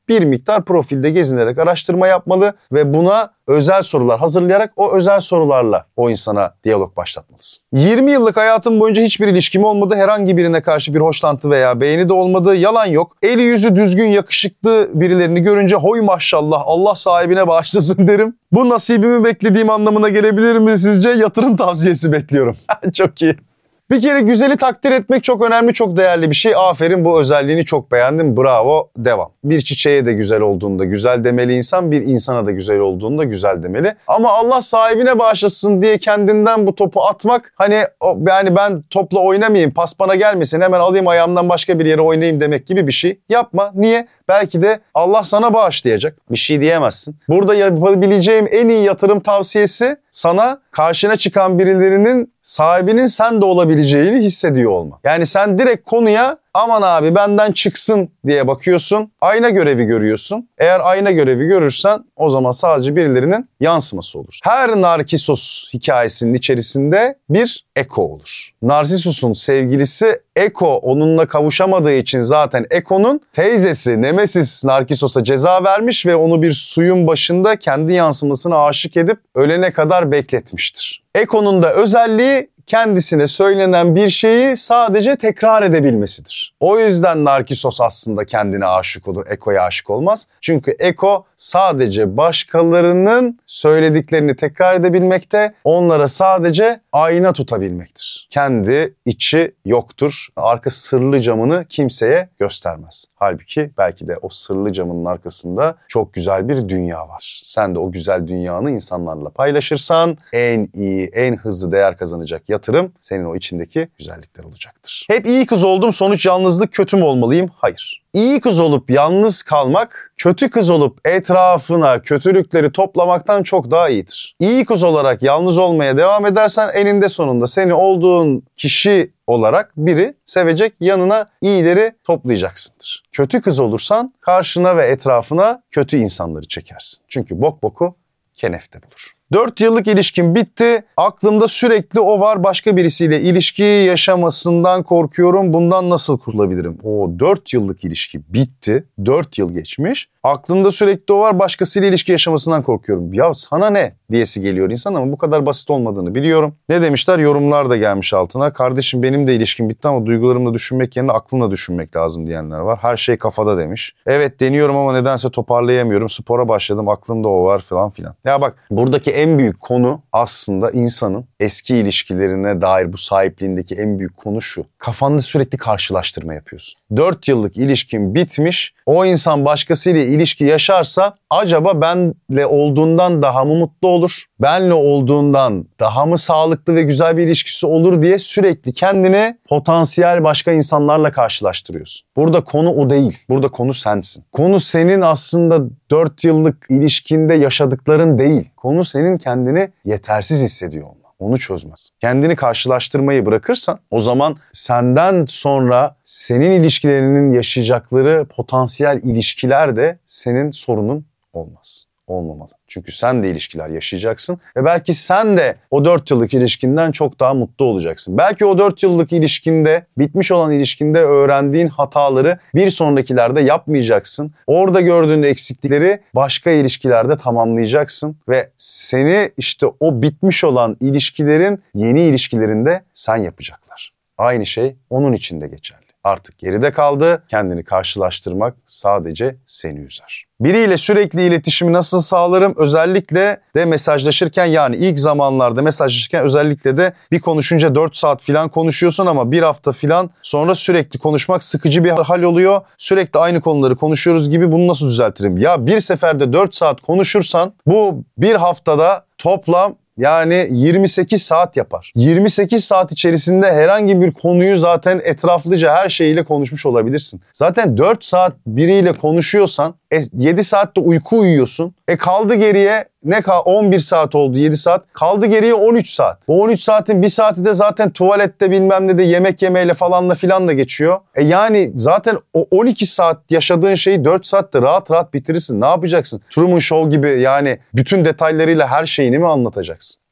bir miktar profilde gezinerek araştırma yapmalı ve buna özel sorular hazırlayarak o özel sorularla o insana diyalog başlatmalısın. yirmi yıllık hayatım boyunca hiçbir ilişkim olmadı. Herhangi birine karşı bir hoşlantı veya beğeni de olmadı. Yalan yok. Eli yüzü düzgün, yakışıklı birilerini görünce hoy maşallah Allah sahibine bağışlasın derim. Bu nasibimi beklediğim anlamına gelebilir mi sizce? Yatırım tavsiyesi bekliyorum. Çok iyi. Bir kere güzeli takdir etmek çok önemli, çok değerli bir şey. Aferin, bu özelliğini çok beğendim. Bravo, devam. Bir çiçeğe de güzel olduğunda güzel demeli insan, bir insana da güzel olduğunda güzel demeli. Ama Allah sahibine bağışlasın diye kendinden bu topu atmak, hani yani ben topla oynamayayım, pas bana gelmesin, hemen alayım ayağımdan başka bir yere oynayayım demek gibi bir şey yapma. Niye? Belki de Allah sana bağışlayacak. Bir şey diyemezsin. Burada yapabileceğim en iyi yatırım tavsiyesi sana karşına çıkan birilerinin sahibinin sen de olabileceğini hissediyor olma. Yani sen direkt konuya aman abi benden çıksın diye bakıyorsun. Ayna görevi görüyorsun. Eğer ayna görevi görürsen o zaman sadece birilerinin yansıması olur. Her Narkisos hikayesinin içerisinde bir Eko olur. Narsissus'un sevgilisi Eko onunla kavuşamadığı için zaten Eko'nun teyzesi Nemesis Narkissos'a ceza vermiş ve onu bir suyun başında kendi yansımasına aşık edip ölene kadar bekletmiştir. Eko'nun da özelliği kendisine söylenen bir şeyi sadece tekrar edebilmesidir. O yüzden Narkissos aslında kendine aşık olur, Eko'ya aşık olmaz. Çünkü Eko sadece başkalarının söylediklerini tekrar edebilmekte, onlara sadece ayna tutabilmektir. Kendi içi yoktur, arka sırlı camını kimseye göstermez. Halbuki belki de o sırlı camının arkasında çok güzel bir dünya var. Sen de o güzel dünyanı insanlarla paylaşırsan en iyi, en hızlı değer kazanacak yatırım senin o içindeki güzellikler olacaktır. Hep iyi kız oldum, sonuç yalnızlık, kötü mü olmalıyım? Hayır. İyi kız olup yalnız kalmak, kötü kız olup etrafına kötülükleri toplamaktan çok daha iyidir. İyi kız olarak yalnız olmaya devam edersen eninde sonunda seni olduğun kişi olarak biri sevecek, yanına iyileri toplayacaksındır. Kötü kız olursan karşına ve etrafına kötü insanları çekersin. Çünkü bok boku kenefte bulur. dört yıllık ilişkim bitti. Aklımda sürekli o var, başka birisiyle ilişki yaşamasından korkuyorum. Bundan nasıl kurtulabilirim? O dört yıllık ilişki bitti. dört yıl geçmiş. Aklımda sürekli o var, başkasıyla ilişki yaşamasından korkuyorum. Ya sana ne diyesi geliyor insan ama bu kadar basit olmadığını biliyorum. Ne demişler? Yorumlar da gelmiş altına. Kardeşim benim de ilişkim bitti ama duygularımla düşünmek yerine aklımla düşünmek lazım diyenler var. Her şey kafada demiş. Evet deniyorum ama nedense toparlayamıyorum. Spora başladım, aklımda o var falan filan. Ya bak, buradaki en büyük konu aslında insanın eski ilişkilerine dair bu sahipliğindeki en büyük konu şu. Kafanda sürekli karşılaştırma yapıyorsun. dört yıllık ilişkin bitmiş. O insan başkasıyla ilişki yaşarsa acaba benle olduğundan daha mı mutlu olur? Benle olduğundan daha mı sağlıklı ve güzel bir ilişkisi olur diye sürekli kendini potansiyel başka insanlarla karşılaştırıyorsun. Burada konu o değil. Burada konu sensin. Konu senin aslında dört yıllık ilişkinde yaşadıkların değil. Konu senin kendini yetersiz hissediyor olman. Onu çözmez. Kendini karşılaştırmayı bırakırsan o zaman senden sonra senin ilişkilerinin yaşayacakları potansiyel ilişkiler de senin sorunun olmaz. Olmamalı. Çünkü sen de ilişkiler yaşayacaksın ve belki sen de o dört yıllık ilişkinden çok daha mutlu olacaksın. Belki o dört yıllık ilişkinde, bitmiş olan ilişkinde öğrendiğin hataları bir sonrakilerde yapmayacaksın. Orada gördüğün eksiklikleri başka ilişkilerde tamamlayacaksın ve seni işte o bitmiş olan ilişkilerin yeni ilişkilerinde sen yapacaklar. Aynı şey onun için de geçerli. Artık geride kaldı. Kendini karşılaştırmak sadece seni üzer. Biriyle sürekli iletişimi nasıl sağlarım? Özellikle de mesajlaşırken, yani ilk zamanlarda mesajlaşırken özellikle de bir konuşunca dört saat falan konuşuyorsun ama bir hafta falan sonra sürekli konuşmak sıkıcı bir hal oluyor. Sürekli aynı konuları konuşuyoruz gibi, bunu nasıl düzeltirim? Ya bir seferde dört saat konuşursan bu bir haftada toplam yani yirmi sekiz saat yapar. yirmi sekiz saat içerisinde herhangi bir konuyu zaten etraflıca her şeyiyle konuşmuş olabilirsin. Zaten dört saat biriyle konuşuyorsan e, yedi saatte uyku uyuyorsun. E kaldı geriye ne kal on bir saat oldu, yedi saat. Kaldı geriye on üç saat. O on üç saatin bir saati de zaten tuvalette bilmem ne de yemek yemeyle falanla filan da geçiyor. E yani zaten o on iki saat yaşadığın şeyi dört saatte rahat rahat bitirirsin. Ne yapacaksın? Truman Show gibi yani bütün detaylarıyla her şeyini mi anlatacaksın?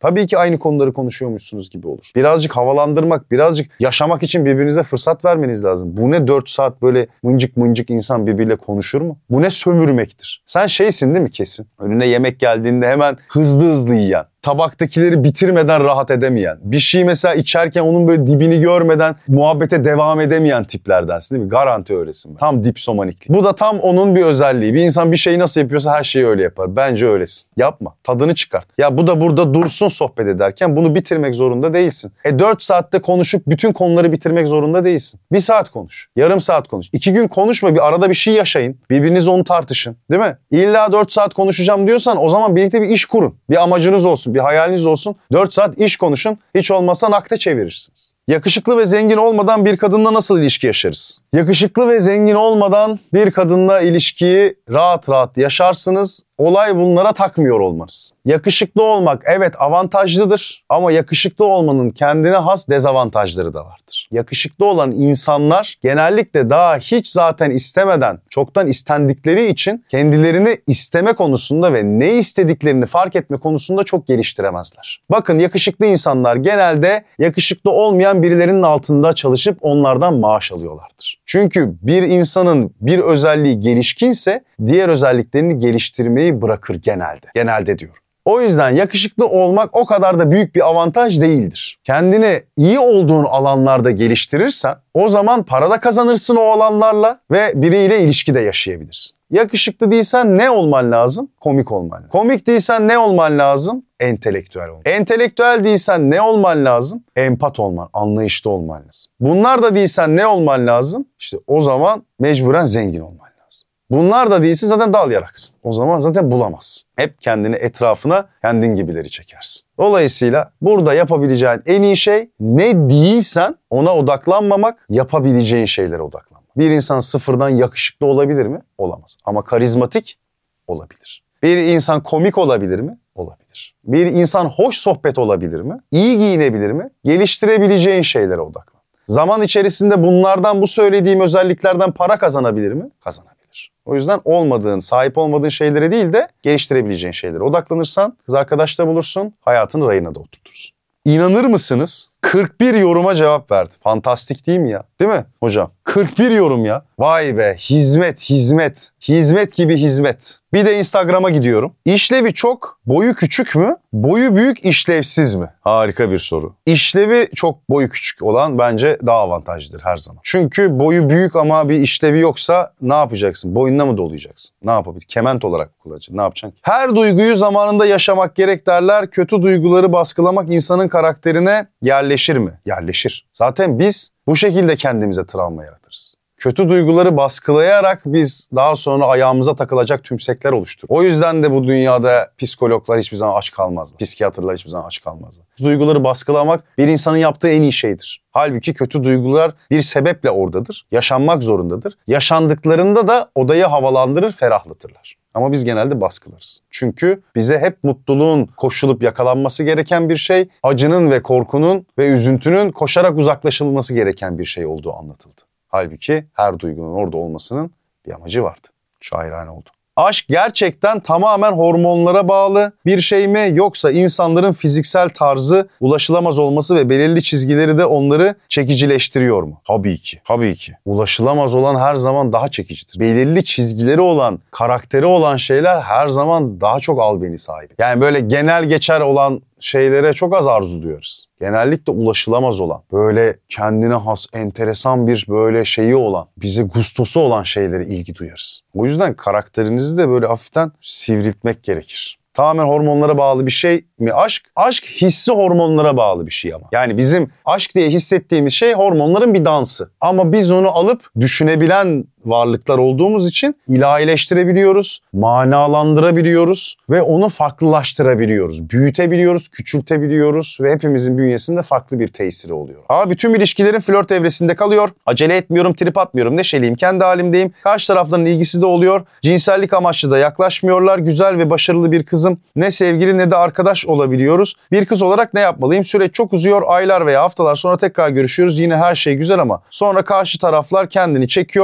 Tabii ki aynı konuları konuşuyormuşsunuz gibi olur. Birazcık havalandırmak, birazcık yaşamak için birbirinize fırsat vermeniz lazım. Bu ne dört saat böyle mıncık mıncık insan birbiriyle konuşur mu? Bu ne sömürmektir? Sen şeysin değil mi kesin? Önüne yemek geldiğinde hemen hızlı hızlı yiyen, tabaktakileri bitirmeden rahat edemeyen, bir şey mesela içerken onun böyle dibini görmeden muhabbete devam edemeyen tiplerdensin değil mi? Garanti öylesin ben. Tam dipsomaniklik. Bu da tam onun bir özelliği. Bir insan bir şeyi nasıl yapıyorsa her şeyi öyle yapar. Bence öylesin. Yapma. Tadını çıkart. Ya bu da burada dursun sohbet ederken bunu bitirmek zorunda değilsin. E dört saatte konuşup bütün konuları bitirmek zorunda değilsin. Bir saat konuş. Yarım saat konuş. İki gün konuşma. Bir arada bir şey yaşayın. Birbirinize onu tartışın. Değil mi? İlla dört saat konuşacağım diyorsan o zaman birlikte bir iş kurun. Bir amacınız olsun. Bir hayaliniz olsun. dört saat iş konuşun. Hiç olmazsa nakde çevirirsiniz. Yakışıklı ve zengin olmadan bir kadınla nasıl ilişki yaşarız? Yakışıklı ve zengin olmadan bir kadınla ilişkiyi rahat rahat yaşarsınız. Olay bunlara takmıyor olmanız. Yakışıklı olmak evet avantajlıdır ama yakışıklı olmanın kendine has dezavantajları da vardır. Yakışıklı olan insanlar genellikle daha hiç zaten istemeden, çoktan istendikleri için kendilerini isteme konusunda ve ne istediklerini fark etme konusunda çok geliştiremezler. Bakın yakışıklı insanlar genelde yakışıklı olmayan birilerinin altında çalışıp onlardan maaş alıyorlardır. Çünkü bir insanın bir özelliği gelişkinse diğer özelliklerini geliştirmeyi bırakır genelde. Genelde diyorum. O yüzden yakışıklı olmak o kadar da büyük bir avantaj değildir. Kendini iyi olduğun alanlarda geliştirirsen o zaman para da kazanırsın o alanlarla ve biriyle ilişki de yaşayabilirsin. Yakışıklı değilsen ne olman lazım? Komik olman lazım. Komik değilsen ne olman lazım? Entelektüel olman. Entelektüel değilsen ne olman lazım? Empat olman, anlayışlı olman lazım. Bunlar da değilsen ne olman lazım? İşte o zaman mecburen zengin olman lazım. Bunlar da değilse zaten dal yaraksın. O zaman zaten bulamazsın. Hep kendini etrafına kendin gibileri çekersin. Dolayısıyla burada yapabileceğin en iyi şey ne değilsen ona odaklanmamak, yapabileceğin şeylere odaklanmak. Bir insan sıfırdan yakışıklı olabilir mi? Olamaz. Ama karizmatik olabilir. Bir insan komik olabilir mi? Olabilir. Bir insan hoş sohbet olabilir mi? İyi giyinebilir mi? Geliştirebileceğin şeylere odaklan. Zaman içerisinde bunlardan, bu söylediğim özelliklerden para kazanabilir mi? Kazanabilir. O yüzden olmadığın, sahip olmadığın şeylere değil de geliştirebileceğin şeylere odaklanırsan kız arkadaş da bulursun, hayatını rayına da oturtursun. İnanır mısınız? kırk bir yoruma cevap verdi. Fantastik değil mi ya? Değil mi hocam? kırk bir yorum ya. Vay be, hizmet, hizmet. Hizmet gibi hizmet. Bir de Instagram'a gidiyorum. İşlevi çok, boyu küçük mü? Boyu büyük, işlevsiz mi? Harika bir soru. İşlevi çok, boyu küçük olan bence daha avantajlıdır her zaman. Çünkü boyu büyük ama bir işlevi yoksa ne yapacaksın? Boyunla mı dolayacaksın? Ne yapabilirsin? Kement olarak kullanacaksın. Ne yapacaksın? Her duyguyu zamanında yaşamak gerek derler. Kötü duyguları baskılamak insanın karakterine yerleşir mi? Yerleşir. Zaten biz bu şekilde kendimize travma yaratırız. Kötü duyguları baskılayarak biz daha sonra ayağımıza takılacak tümsekler oluştururuz. O yüzden de bu dünyada psikologlar hiçbir zaman aç kalmazlar. Psikiyatrlar hiçbir zaman aç kalmazlar. Duyguları baskılamak bir insanın yaptığı en iyi şeydir. Halbuki kötü duygular bir sebeple oradadır. Yaşanmak zorundadır. Yaşandıklarında da odayı havalandırır, ferahlatırlar. Ama biz genelde baskılarız. Çünkü bize hep mutluluğun koşulup yakalanması gereken bir şey, acının ve korkunun ve üzüntünün koşarak uzaklaşılması gereken bir şey olduğu anlatıldı. Halbuki her duygunun orada olmasının bir amacı vardı. Şairane oldu. Aşk gerçekten tamamen hormonlara bağlı bir şey mi, yoksa insanların fiziksel tarzı, ulaşılamaz olması ve belirli çizgileri de onları çekicileştiriyor mu? Tabii ki. Tabii ki. Ulaşılamaz olan her zaman daha çekicidir. Belirli çizgileri olan, karakteri olan şeyler her zaman daha çok albeni sahibi. Yani böyle genel geçer olan şeylere çok az arzu duyarız. Genellikle ulaşılamaz olan, böyle kendine has, enteresan bir böyle şeyi olan, bize gustosu olan şeylere ilgi duyarız. O yüzden karakterinizi de böyle hafiften sivriltmek gerekir. Tamamen hormonlara bağlı bir şey mi aşk? Aşk hissi hormonlara bağlı bir şey ama. Yani bizim aşk diye hissettiğimiz şey hormonların bir dansı. Ama biz onu alıp düşünebilen varlıklar olduğumuz için ilahileştirebiliyoruz, manalandırabiliyoruz ve onu farklılaştırabiliyoruz. Büyütebiliyoruz, küçültebiliyoruz ve hepimizin bünyesinde farklı bir tesiri oluyor. Ama bütün ilişkilerin flört evresinde kalıyor. Acele etmiyorum, trip atmıyorum, neşeliyim, kendi halimdeyim. Karşı tarafların ilgisi de oluyor. Cinsellik amaçlı da yaklaşmıyorlar. Güzel ve başarılı bir kızım. Ne sevgili ne de arkadaş olabiliyoruz. Bir kız olarak ne yapmalıyım? Süreç çok uzuyor. Aylar veya haftalar sonra tekrar görüşüyoruz. Yine her şey güzel ama sonra karşı taraflar kendini çekiyor ya da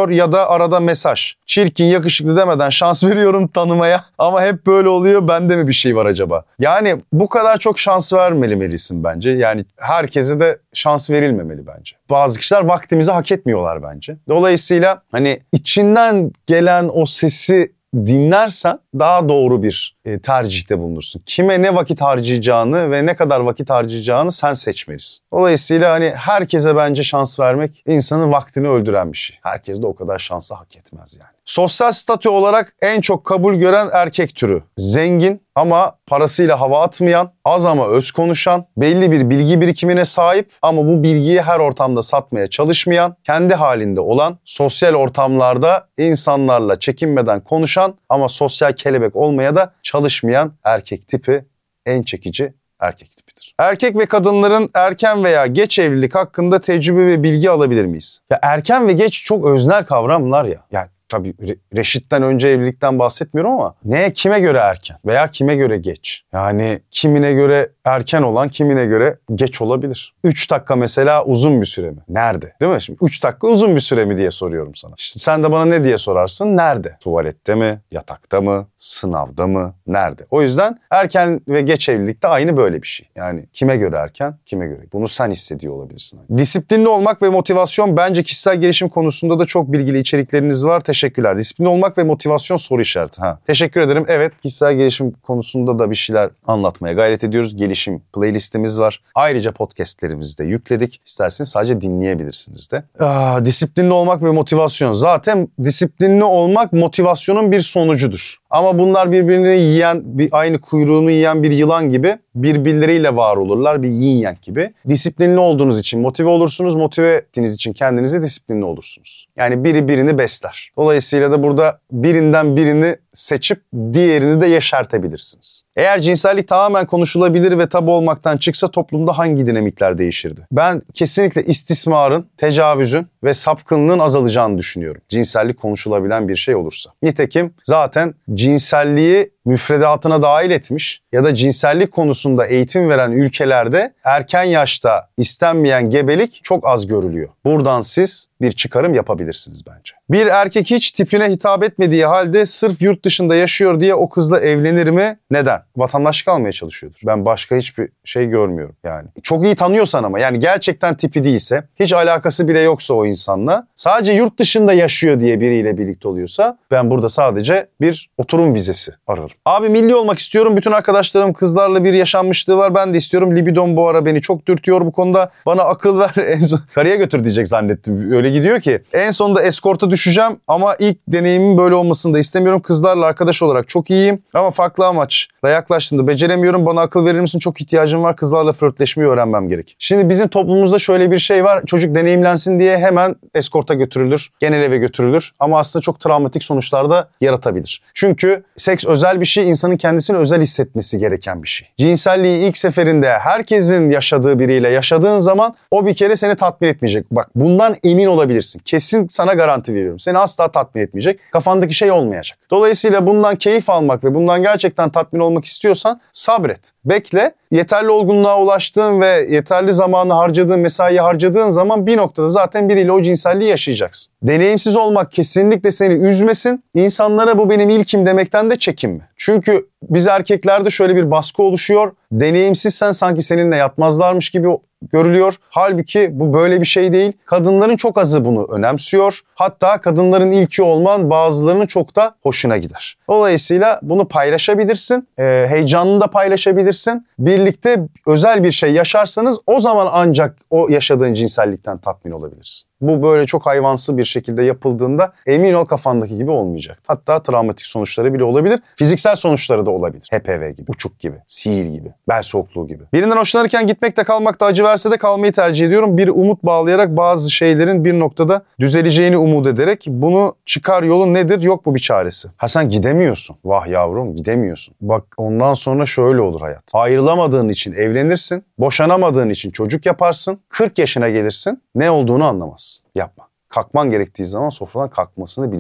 arada mesaj. Çirkin, yakışıklı demeden şans veriyorum tanımaya ama hep böyle oluyor, bende mi bir şey var acaba? Yani bu kadar çok şans vermelisin bence. Yani herkese de şans verilmemeli bence. Bazı kişiler vaktimizi hak etmiyorlar bence. Dolayısıyla hani içinden gelen o sesi dinlersen daha doğru bir e, tercihte bulunursun. Kime ne vakit harcayacağını ve ne kadar vakit harcayacağını sen seçmelisin. Dolayısıyla hani herkese bence şans vermek insanın vaktini öldüren bir şey. Herkes de o kadar şansı hak etmez yani. Sosyal statü olarak en çok kabul gören erkek türü. Zengin ama parasıyla hava atmayan, az ama öz konuşan, belli bir bilgi birikimine sahip ama bu bilgiyi her ortamda satmaya çalışmayan, kendi halinde olan, sosyal ortamlarda insanlarla çekinmeden konuşan ama sosyal kelebek olmaya da çalışmayan erkek tipi en çekici erkek tipidir. Erkek ve kadınların erken veya geç evlilik hakkında tecrübe ve bilgi alabilir miyiz? Ya erken ve geç çok öznel kavramlar ya. Yani tabii Re- Reşit'ten önce evlilikten bahsetmiyorum ama neye, kime göre erken veya kime göre geç? Yani kimine göre erken olan kimine göre geç olabilir. üç dakika mesela uzun bir süre mi? Nerede? Değil mi? Şimdi üç dakika uzun bir süre mi diye soruyorum sana. Şimdi sen de bana ne diye sorarsın? Nerede? Tuvalette mi? Yatakta mı? Sınavda mı? Nerede? O yüzden erken ve geç evlilikte aynı böyle bir şey. Yani kime göre erken, kime göre? Bunu sen hissediyor olabilirsin. Disiplinli olmak ve motivasyon, bence kişisel gelişim konusunda da çok bilgili içerikleriniz var. Teşekkürler. Disiplinli olmak ve motivasyon soru işareti. Ha. Teşekkür ederim. Evet, kişisel gelişim konusunda da bir şeyler anlatmaya gayret ediyoruz. Gelişim playlistimiz var. Ayrıca podcastlerimizi de yükledik. İsterseniz sadece dinleyebilirsiniz de. Aa, disiplinli olmak ve motivasyon. Zaten disiplinli olmak motivasyonun bir sonucudur. Ama bunlar birbirini yiyen, bir, aynı kuyruğunu yiyen bir yılan gibi birbirleriyle var olurlar. Bir yin yang gibi. Disiplinli olduğunuz için motive olursunuz. Motive ettiğiniz için kendinizi disiplinli olursunuz. Yani biri birini besler. Dolayısıyla da burada birinden birini seçip diğerini de yeşertebilirsiniz. Eğer cinsellik tamamen konuşulabilir ve tabu olmaktan çıksa toplumda hangi dinamikler değişirdi? Ben kesinlikle istismarın, tecavüzün ve sapkınlığın azalacağını düşünüyorum. Cinsellik konuşulabilen bir şey olursa. Nitekim zaten cinselliği müfredatına dahil etmiş ya da cinsellik konusunda eğitim veren ülkelerde erken yaşta istenmeyen gebelik çok az görülüyor. Buradan siz bir çıkarım yapabilirsiniz bence. Bir erkek hiç tipine hitap etmediği halde sırf yurt dışında yaşıyor diye o kızla evlenir mi? Neden? Vatandaşlık almaya çalışıyordur. Ben başka hiçbir şey görmüyorum yani. Çok iyi tanıyorsan ama yani gerçekten tipi değilse, hiç alakası bile yoksa o insanla, sadece yurt dışında yaşıyor diye biriyle birlikte oluyorsa ben burada sadece bir oturum vizesi ararım. Abi milli olmak istiyorum. Bütün arkadaşlarım kızlarla bir yaşanmışlığı var. Ben de istiyorum. Libidom bu ara beni çok dürtüyor bu konuda. Bana akıl ver. En son karıya götür diyecek zannettim. Öyle gidiyor ki. En sonunda eskorta düşeceğim ama ilk deneyimin böyle olmasını da istemiyorum. Kızlarla arkadaş olarak çok iyiyim ama farklı amaçla yaklaştığımda beceremiyorum. Bana akıl verir misin? Çok ihtiyacım var. Kızlarla flörtleşmeyi öğrenmem gerek. Şimdi bizim toplumumuzda şöyle bir şey var. Çocuk deneyimlensin diye hemen eskorta götürülür. Genel eve götürülür. Ama aslında çok travmatik sonuçlar da yaratabilir. Çünkü seks özel bir şey, insanın kendisini özel hissetmesi gereken bir şey. Cinselliği ilk seferinde herkesin yaşadığı biriyle yaşadığın zaman o bir kere seni tatmin etmeyecek. Bak bundan emin olabilirsin. Kesin sana garanti veriyorum. Seni asla tatmin etmeyecek. Kafandaki şey olmayacak. Dolayısıyla bundan keyif almak ve bundan gerçekten tatmin olmak istiyorsan sabret. Bekle. Yeterli olgunluğa ulaştığın ve yeterli zamanı harcadığın, mesaiyi harcadığın zaman bir noktada zaten biriyle o cinselliği yaşayacaksın. Deneyimsiz olmak kesinlikle seni üzmesin. İnsanlara bu benim ilkim demekten de çekinme. Çünkü biz erkeklerde şöyle bir baskı oluşuyor. Deneyimsizsen sanki seninle yatmazlarmış gibi görülüyor. Halbuki bu böyle bir şey değil. Kadınların çok azı bunu önemsiyor. Hatta kadınların ilki olman bazılarının çok da hoşuna gider. Dolayısıyla bunu paylaşabilirsin. E, heyecanını da paylaşabilirsin. Birlikte özel bir şey yaşarsanız o zaman ancak o yaşadığın cinsellikten tatmin olabilirsin. Bu böyle çok hayvansı bir şekilde yapıldığında emin ol kafandaki gibi olmayacak. Hatta travmatik sonuçları bile olabilir. Fiziksel sonuçları da olabilir. H P V gibi, uçuk gibi, sihir gibi, bel soğukluğu gibi. Birinden hoşlanırken gitmekte kalmakta acı verse de kalmayı tercih ediyorum. Bir umut bağlayarak bazı şeylerin bir noktada düzeleceğini umut ederek bunu çıkar yolu nedir? Yok mu bir çaresi? Ha sen gidemiyorsun. Vah yavrum gidemiyorsun. Bak ondan sonra şöyle olur hayat. Ayrılamadığın için evlenirsin. Boşanamadığın için çocuk yaparsın. kırk yaşına gelirsin. Ne olduğunu anlamazsın. Yapma. Kalkman gerektiği zaman sofradan kalkmasını bileceksin.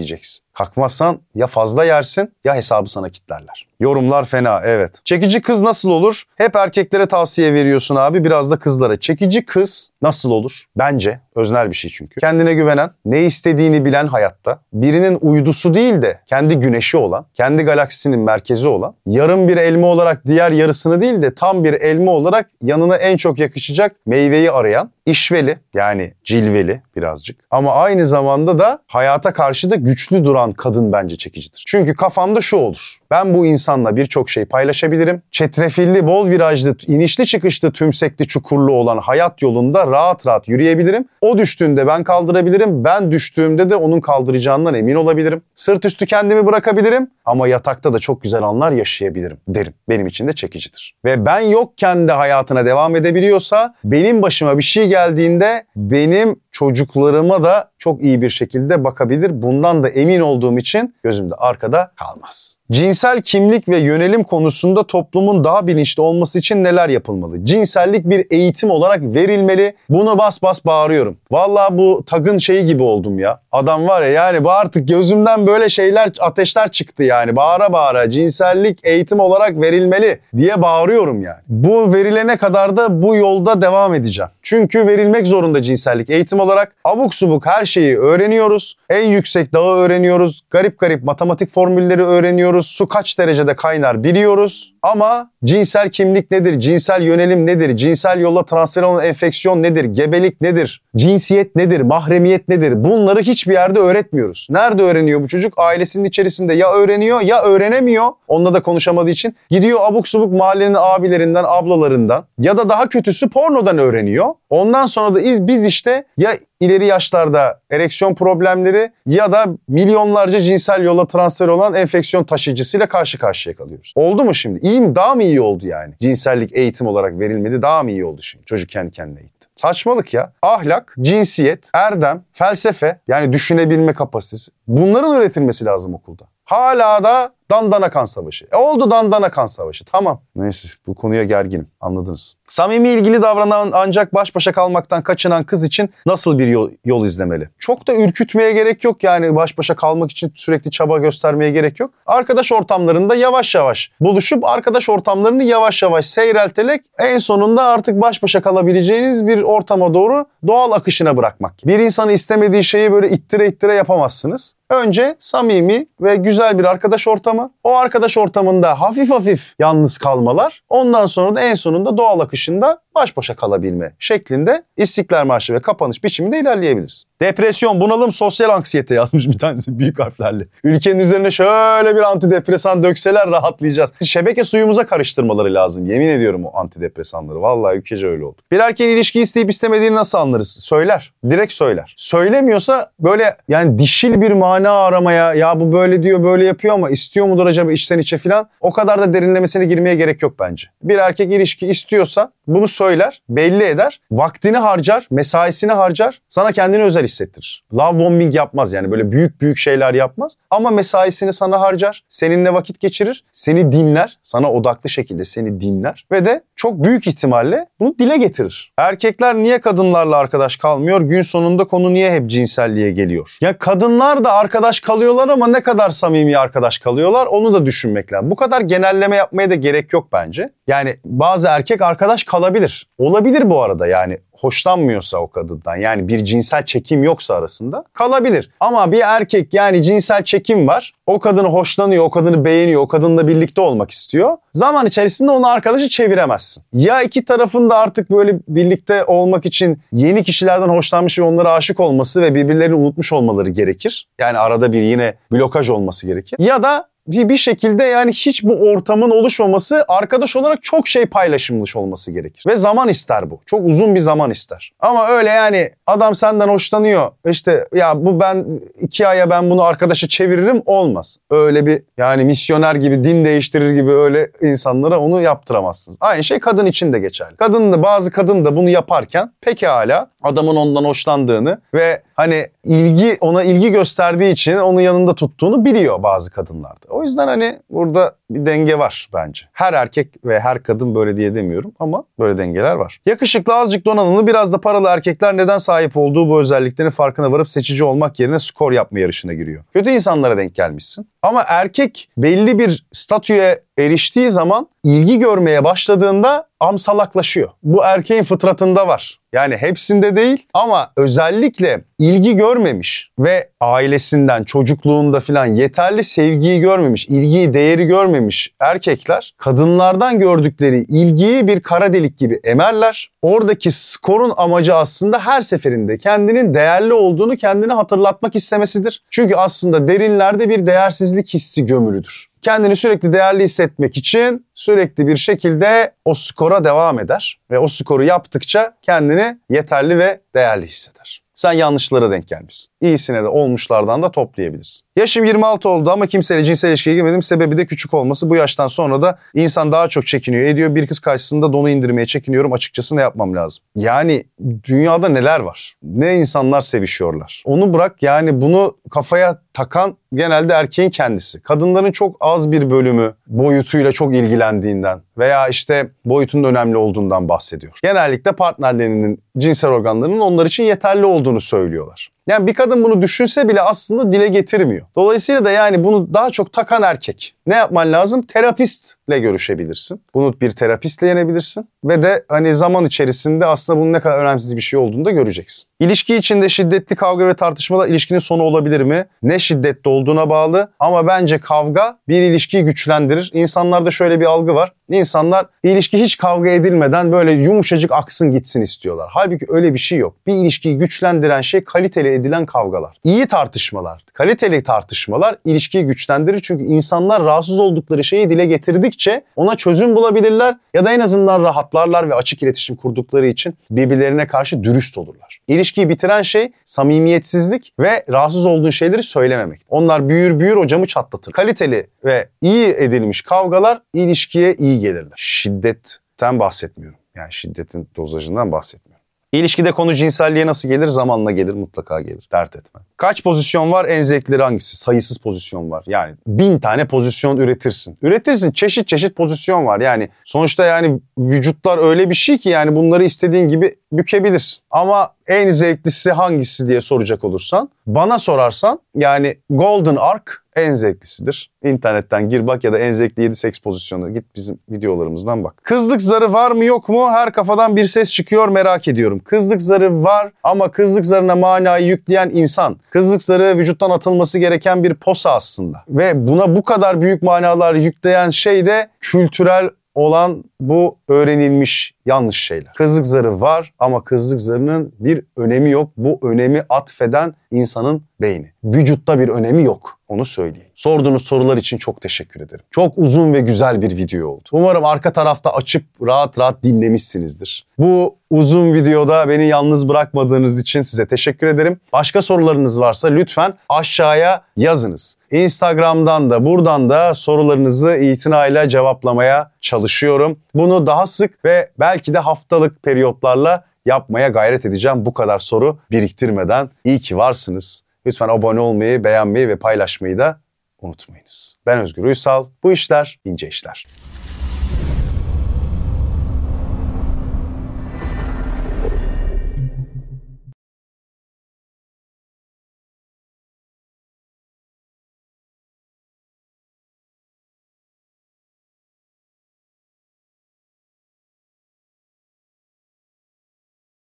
Kalkmazsan ya fazla yersin ya hesabı sana kilitlerler. Yorumlar fena, evet. Çekici kız nasıl olur? Hep erkeklere tavsiye veriyorsun abi, biraz da kızlara. Çekici kız nasıl olur? Bence öznel bir şey çünkü. Kendine güvenen, ne istediğini bilen hayatta, birinin uydusu değil de kendi güneşi olan, kendi galaksisinin merkezi olan, yarım bir elma olarak diğer yarısını değil de tam bir elma olarak yanına en çok yakışacak meyveyi arayan, işveli yani cilveli birazcık ama aynı zamanda da hayata karşı da güçlü duran kadın bence çekicidir. Çünkü kafamda şu olur: ben bu insanla birçok şey paylaşabilirim. Çetrefilli, bol virajlı, inişli çıkışlı, tümsekli, çukurlu olan hayat yolunda rahat rahat yürüyebilirim. O düştüğünde ben kaldırabilirim. Ben düştüğümde de onun kaldıracağından emin olabilirim. Sırt üstü kendimi bırakabilirim ama yatakta da çok güzel anlar yaşayabilirim derim. Benim için de çekicidir. Ve ben yokken de hayatına devam edebiliyorsa, benim başıma bir şey geldiğinde benim çocuklarıma da çok iyi bir şekilde bakabilir. Bundan da emin olduğum için gözümde arkada kalmaz. Cinsel kimlik ve yönelim konusunda toplumun daha bilinçli olması için neler yapılmalı? Cinsellik bir eğitim olarak verilmeli. Bunu bas bas bağırıyorum. Vallahi bu tagın şeyi gibi oldum ya. Adam var ya, yani bu artık gözümden böyle şeyler, ateşler çıktı yani. Bağıra bağıra cinsellik eğitim olarak verilmeli diye bağırıyorum yani. Bu verilene kadar da bu yolda devam edeceğim. Çünkü verilmek zorunda cinsellik eğitim olarak. Abuk subuk her şeyi öğreniyoruz. En yüksek dağı öğreniyoruz. Garip garip matematik formülleri öğreniyoruz. Su kaç derecede kaynar biliyoruz. Ama cinsel kimlik nedir? Cinsel yönelim nedir? Cinsel yolla transfer olan enfeksiyon nedir? Gebelik nedir? Cinsiyet nedir? Mahremiyet nedir? Bunları hiçbir yerde öğretmiyoruz. Nerede öğreniyor bu çocuk? Ailesinin içerisinde ya öğreniyor ya öğrenemiyor. Onunla da konuşamadığı için gidiyor abuk subuk mahallenin abilerinden, ablalarından ya da daha kötüsü pornodan öğreniyor. Ondan sonra da iz, biz işte ya ileri yaşlarda ereksiyon problemleri ya da milyonlarca cinsel yolla transfer olan enfeksiyon taşıyıcısıyla karşı karşıya kalıyoruz. Oldu mu şimdi? İyi mi? Daha mı iyi oldu yani? Cinsellik eğitim olarak verilmedi, daha mı iyi oldu şimdi? Çocuk kendi kendine eğitti. Saçmalık ya. Ahlak, cinsiyet, erdem, felsefe, yani düşünebilme kapasitesi, bunların öğretilmesi lazım okulda. Hala da dandana kan savaşı. E oldu dandana kan savaşı. Tamam. Neyse, bu konuya gerginim. Anladınız. Samimi ilgili davranan ancak baş başa kalmaktan kaçınan kız için nasıl bir yol, yol izlemeli? Çok da ürkütmeye gerek yok yani, baş başa kalmak için sürekli çaba göstermeye gerek yok. Arkadaş ortamlarında yavaş yavaş buluşup arkadaş ortamlarını yavaş yavaş seyrelterek en sonunda artık baş başa kalabileceğiniz bir ortama doğru doğal akışına bırakmak. Bir insanı istemediği şeyi böyle ittire ittire yapamazsınız. Önce samimi ve güzel bir arkadaş ortamı. O arkadaş ortamında hafif hafif yalnız kalmalar. Ondan sonra da en sonunda doğal akışında baş başa kalabilme şeklinde İstiklal Marşı ve kapanış biçiminde ilerleyebiliriz. Depresyon, bunalım, sosyal anksiyete yazmış bir tanesi büyük harflerle. Ülkenin üzerine şöyle bir antidepresan dökseler rahatlayacağız. Şebeke suyumuza karıştırmaları lazım. Yemin ediyorum o antidepresanları. Vallahi ülkece öyle oldu. Bir erkeğin ilişki isteyip istemediğini nasıl anlarız? Söyler. Direkt söyler. Söylemiyorsa böyle yani dişil bir mana aramaya, ya bu böyle diyor böyle yapıyor ama istiyor mudur acaba içten içe falan, o kadar da derinlemesine girmeye gerek yok bence. Bir erkek ilişki istiyorsa bunu söyler, belli eder, vaktini harcar, mesaisini harcar, sana kendini özel hissettirir. Love bombing yapmaz yani, böyle büyük büyük şeyler yapmaz ama mesaisini sana harcar, seninle vakit geçirir, seni dinler, sana odaklı şekilde seni dinler ve de çok büyük ihtimalle bunu dile getirir. Erkekler niye kadınlarla arkadaş kalmıyor? Gün sonunda konu niye hep cinselliğe geliyor? Ya kadınlar da arkadaş kalıyorlar ama ne kadar samimi arkadaş kalıyorlar onu da düşünmek lazım. Bu kadar genelleme yapmaya da gerek yok bence. Yani bazı erkek arkadaş kalabilir. Olabilir bu arada, yani hoşlanmıyorsa o kadından, yani bir cinsel çekim yoksa arasında kalabilir. Ama bir erkek yani cinsel çekim var, o kadını hoşlanıyor, o kadını beğeniyor, o kadınla birlikte olmak istiyor. Zaman içerisinde onu arkadaşı çeviremezsin. Ya iki tarafın da artık böyle birlikte olmak için yeni kişilerden hoşlanmış ve onlara aşık olması ve birbirlerini unutmuş olmaları gerekir. Yani arada bir yine blokaj olması gerekir. Ya da bir şekilde yani hiç bu ortamın oluşmaması, arkadaş olarak çok şey paylaşılmış olması gerekir. Ve zaman ister bu. Çok uzun bir zaman ister. Ama öyle yani adam senden hoşlanıyor, İşte ya bu ben iki aya ben bunu arkadaşa çeviririm, olmaz. Öyle bir yani misyoner gibi, din değiştirir gibi öyle insanlara onu yaptıramazsınız. Aynı şey kadın için de geçerli. Kadın da, bazı kadın da bunu yaparken pekala adamın ondan hoşlandığını ve hani ilgi ona ilgi gösterdiği için onun yanında tuttuğunu biliyor bazı kadınlarda. O yüzden hani burada bir denge var bence. Her erkek ve her kadın böyle diye demiyorum ama böyle dengeler var. Yakışıklı, azıcık donanımlı, biraz da paralı erkekler neden sahip olduğu bu özelliklerin farkına varıp seçici olmak yerine skor yapma yarışına giriyor. Kötü insanlara denk gelmişsin. Ama erkek belli bir statüye eriştiği zaman ilgi görmeye başladığında amsalaklaşıyor. Bu erkeğin fıtratında var. Yani hepsinde değil ama özellikle ilgi görmemiş ve ailesinden, çocukluğunda filan yeterli sevgiyi görmemiş, ilgiyi, değeri görmemiş erkekler kadınlardan gördükleri ilgiyi bir kara delik gibi emerler. Oradaki skorun amacı aslında her seferinde kendinin değerli olduğunu kendine hatırlatmak istemesidir. Çünkü aslında derinlerde bir değersizlik hissi gömülüdür. Kendini sürekli değerli hissetmek için sürekli bir şekilde o skora devam eder ve o skoru yaptıkça kendini yeterli ve değerli hisseder. Sen yanlışlara denk gelmişsin. İyisine de olmuşlardan da toplayabilirsin. Yaşım yirmi altı oldu ama kimseyle cinsel ilişkiye girmedim. Sebebi de küçük olması. Bu yaştan sonra da insan daha çok çekiniyor ediyor. Bir kız karşısında donu indirmeye çekiniyorum. Açıkçası ne yapmam lazım? Yani dünyada neler var? Ne insanlar sevişiyorlar? Onu bırak, yani bunu kafaya takan genelde erkeğin kendisi. Kadınların çok az bir bölümü boyutuyla çok ilgilendiğinden veya işte boyutunun önemli olduğundan bahsediyor. Genellikle partnerlerinin cinsel organlarının onlar için yeterli olduğunu söylüyorlar. Yani bir kadın bunu düşünse bile aslında dile getirmiyor. Dolayısıyla da yani bunu daha çok takan erkek. Ne yapman lazım? Terapistle görüşebilirsin. Bunu bir terapistle yenebilirsin. Ve de hani zaman içerisinde aslında bunun ne kadar önemsiz bir şey olduğunu da göreceksin. İlişki içinde şiddetli kavga ve tartışmalar ilişkinin sonu olabilir mi? Ne şiddetli olduğuna bağlı ama bence kavga bir ilişkiyi güçlendirir. İnsanlarda şöyle bir algı var. İnsanlar ilişki hiç kavga edilmeden böyle yumuşacık aksın gitsin istiyorlar. Halbuki öyle bir şey yok. Bir ilişkiyi güçlendiren şey kaliteli edilen kavgalar. İyi tartışmalar, kaliteli tartışmalar ilişkiyi güçlendirir. Çünkü insanlar rahatsız oldukları şeyi dile getirdikçe ona çözüm bulabilirler ya da en azından rahatlarlar ve açık iletişim kurdukları için birbirlerine karşı dürüst olurlar. İlişkiyi bitiren şey samimiyetsizlik ve rahatsız olduğun şeyleri söylememek. Onlar büyür büyür o camı çatlatır. Kaliteli ve iyi edilmiş kavgalar ilişkiye iyi gelirler. Şiddetten bahsetmiyorum. Yani şiddetin dozajından bahsetmiyorum. İlişkide konu cinselliğe nasıl gelir? Zamanla gelir, mutlaka gelir. Dert etme. Kaç pozisyon var? En zevklileri hangisi? Sayısız pozisyon var. Yani bin tane pozisyon üretirsin. Üretirsin. Çeşit çeşit pozisyon var. Yani sonuçta yani vücutlar öyle bir şey ki yani bunları istediğin gibi bükebilirsin. Ama en zevklisi hangisi diye soracak olursan, bana sorarsan yani Golden Ark en zevklisidir. İnternetten gir bak ya da en zevkli yedi seks pozisyonu git bizim videolarımızdan bak. Kızlık zarı var mı yok mu? Her kafadan bir ses çıkıyor, merak ediyorum. Kızlık zarı var ama kızlık zarına manayı yükleyen insan. Kızlık zarı vücuttan atılması gereken bir posa aslında. Ve buna bu kadar büyük manalar yükleyen şey de kültürel olan bu öğrenilmiş yanlış şeyler. Kızlık zarı var ama kızlık zarının bir önemi yok. Bu önemi atfeden insanın beyni. Vücutta bir önemi yok. Onu söyleyeyim. Sorduğunuz sorular için çok teşekkür ederim. Çok uzun ve güzel bir video oldu. Umarım arka tarafta açıp rahat rahat dinlemişsinizdir. Bu uzun videoda beni yalnız bırakmadığınız için size teşekkür ederim. Başka sorularınız varsa lütfen aşağıya yazınız. Instagram'dan da buradan da sorularınızı itinayla cevaplamaya çalışıyorum. Bunu daha sık ve belki de haftalık periyotlarla yapmaya gayret edeceğim. Bu kadar soru biriktirmeden. İyi ki varsınız. Lütfen abone olmayı, beğenmeyi ve paylaşmayı da unutmayınız. Ben Özgür Uysal. Bu işler ince işler.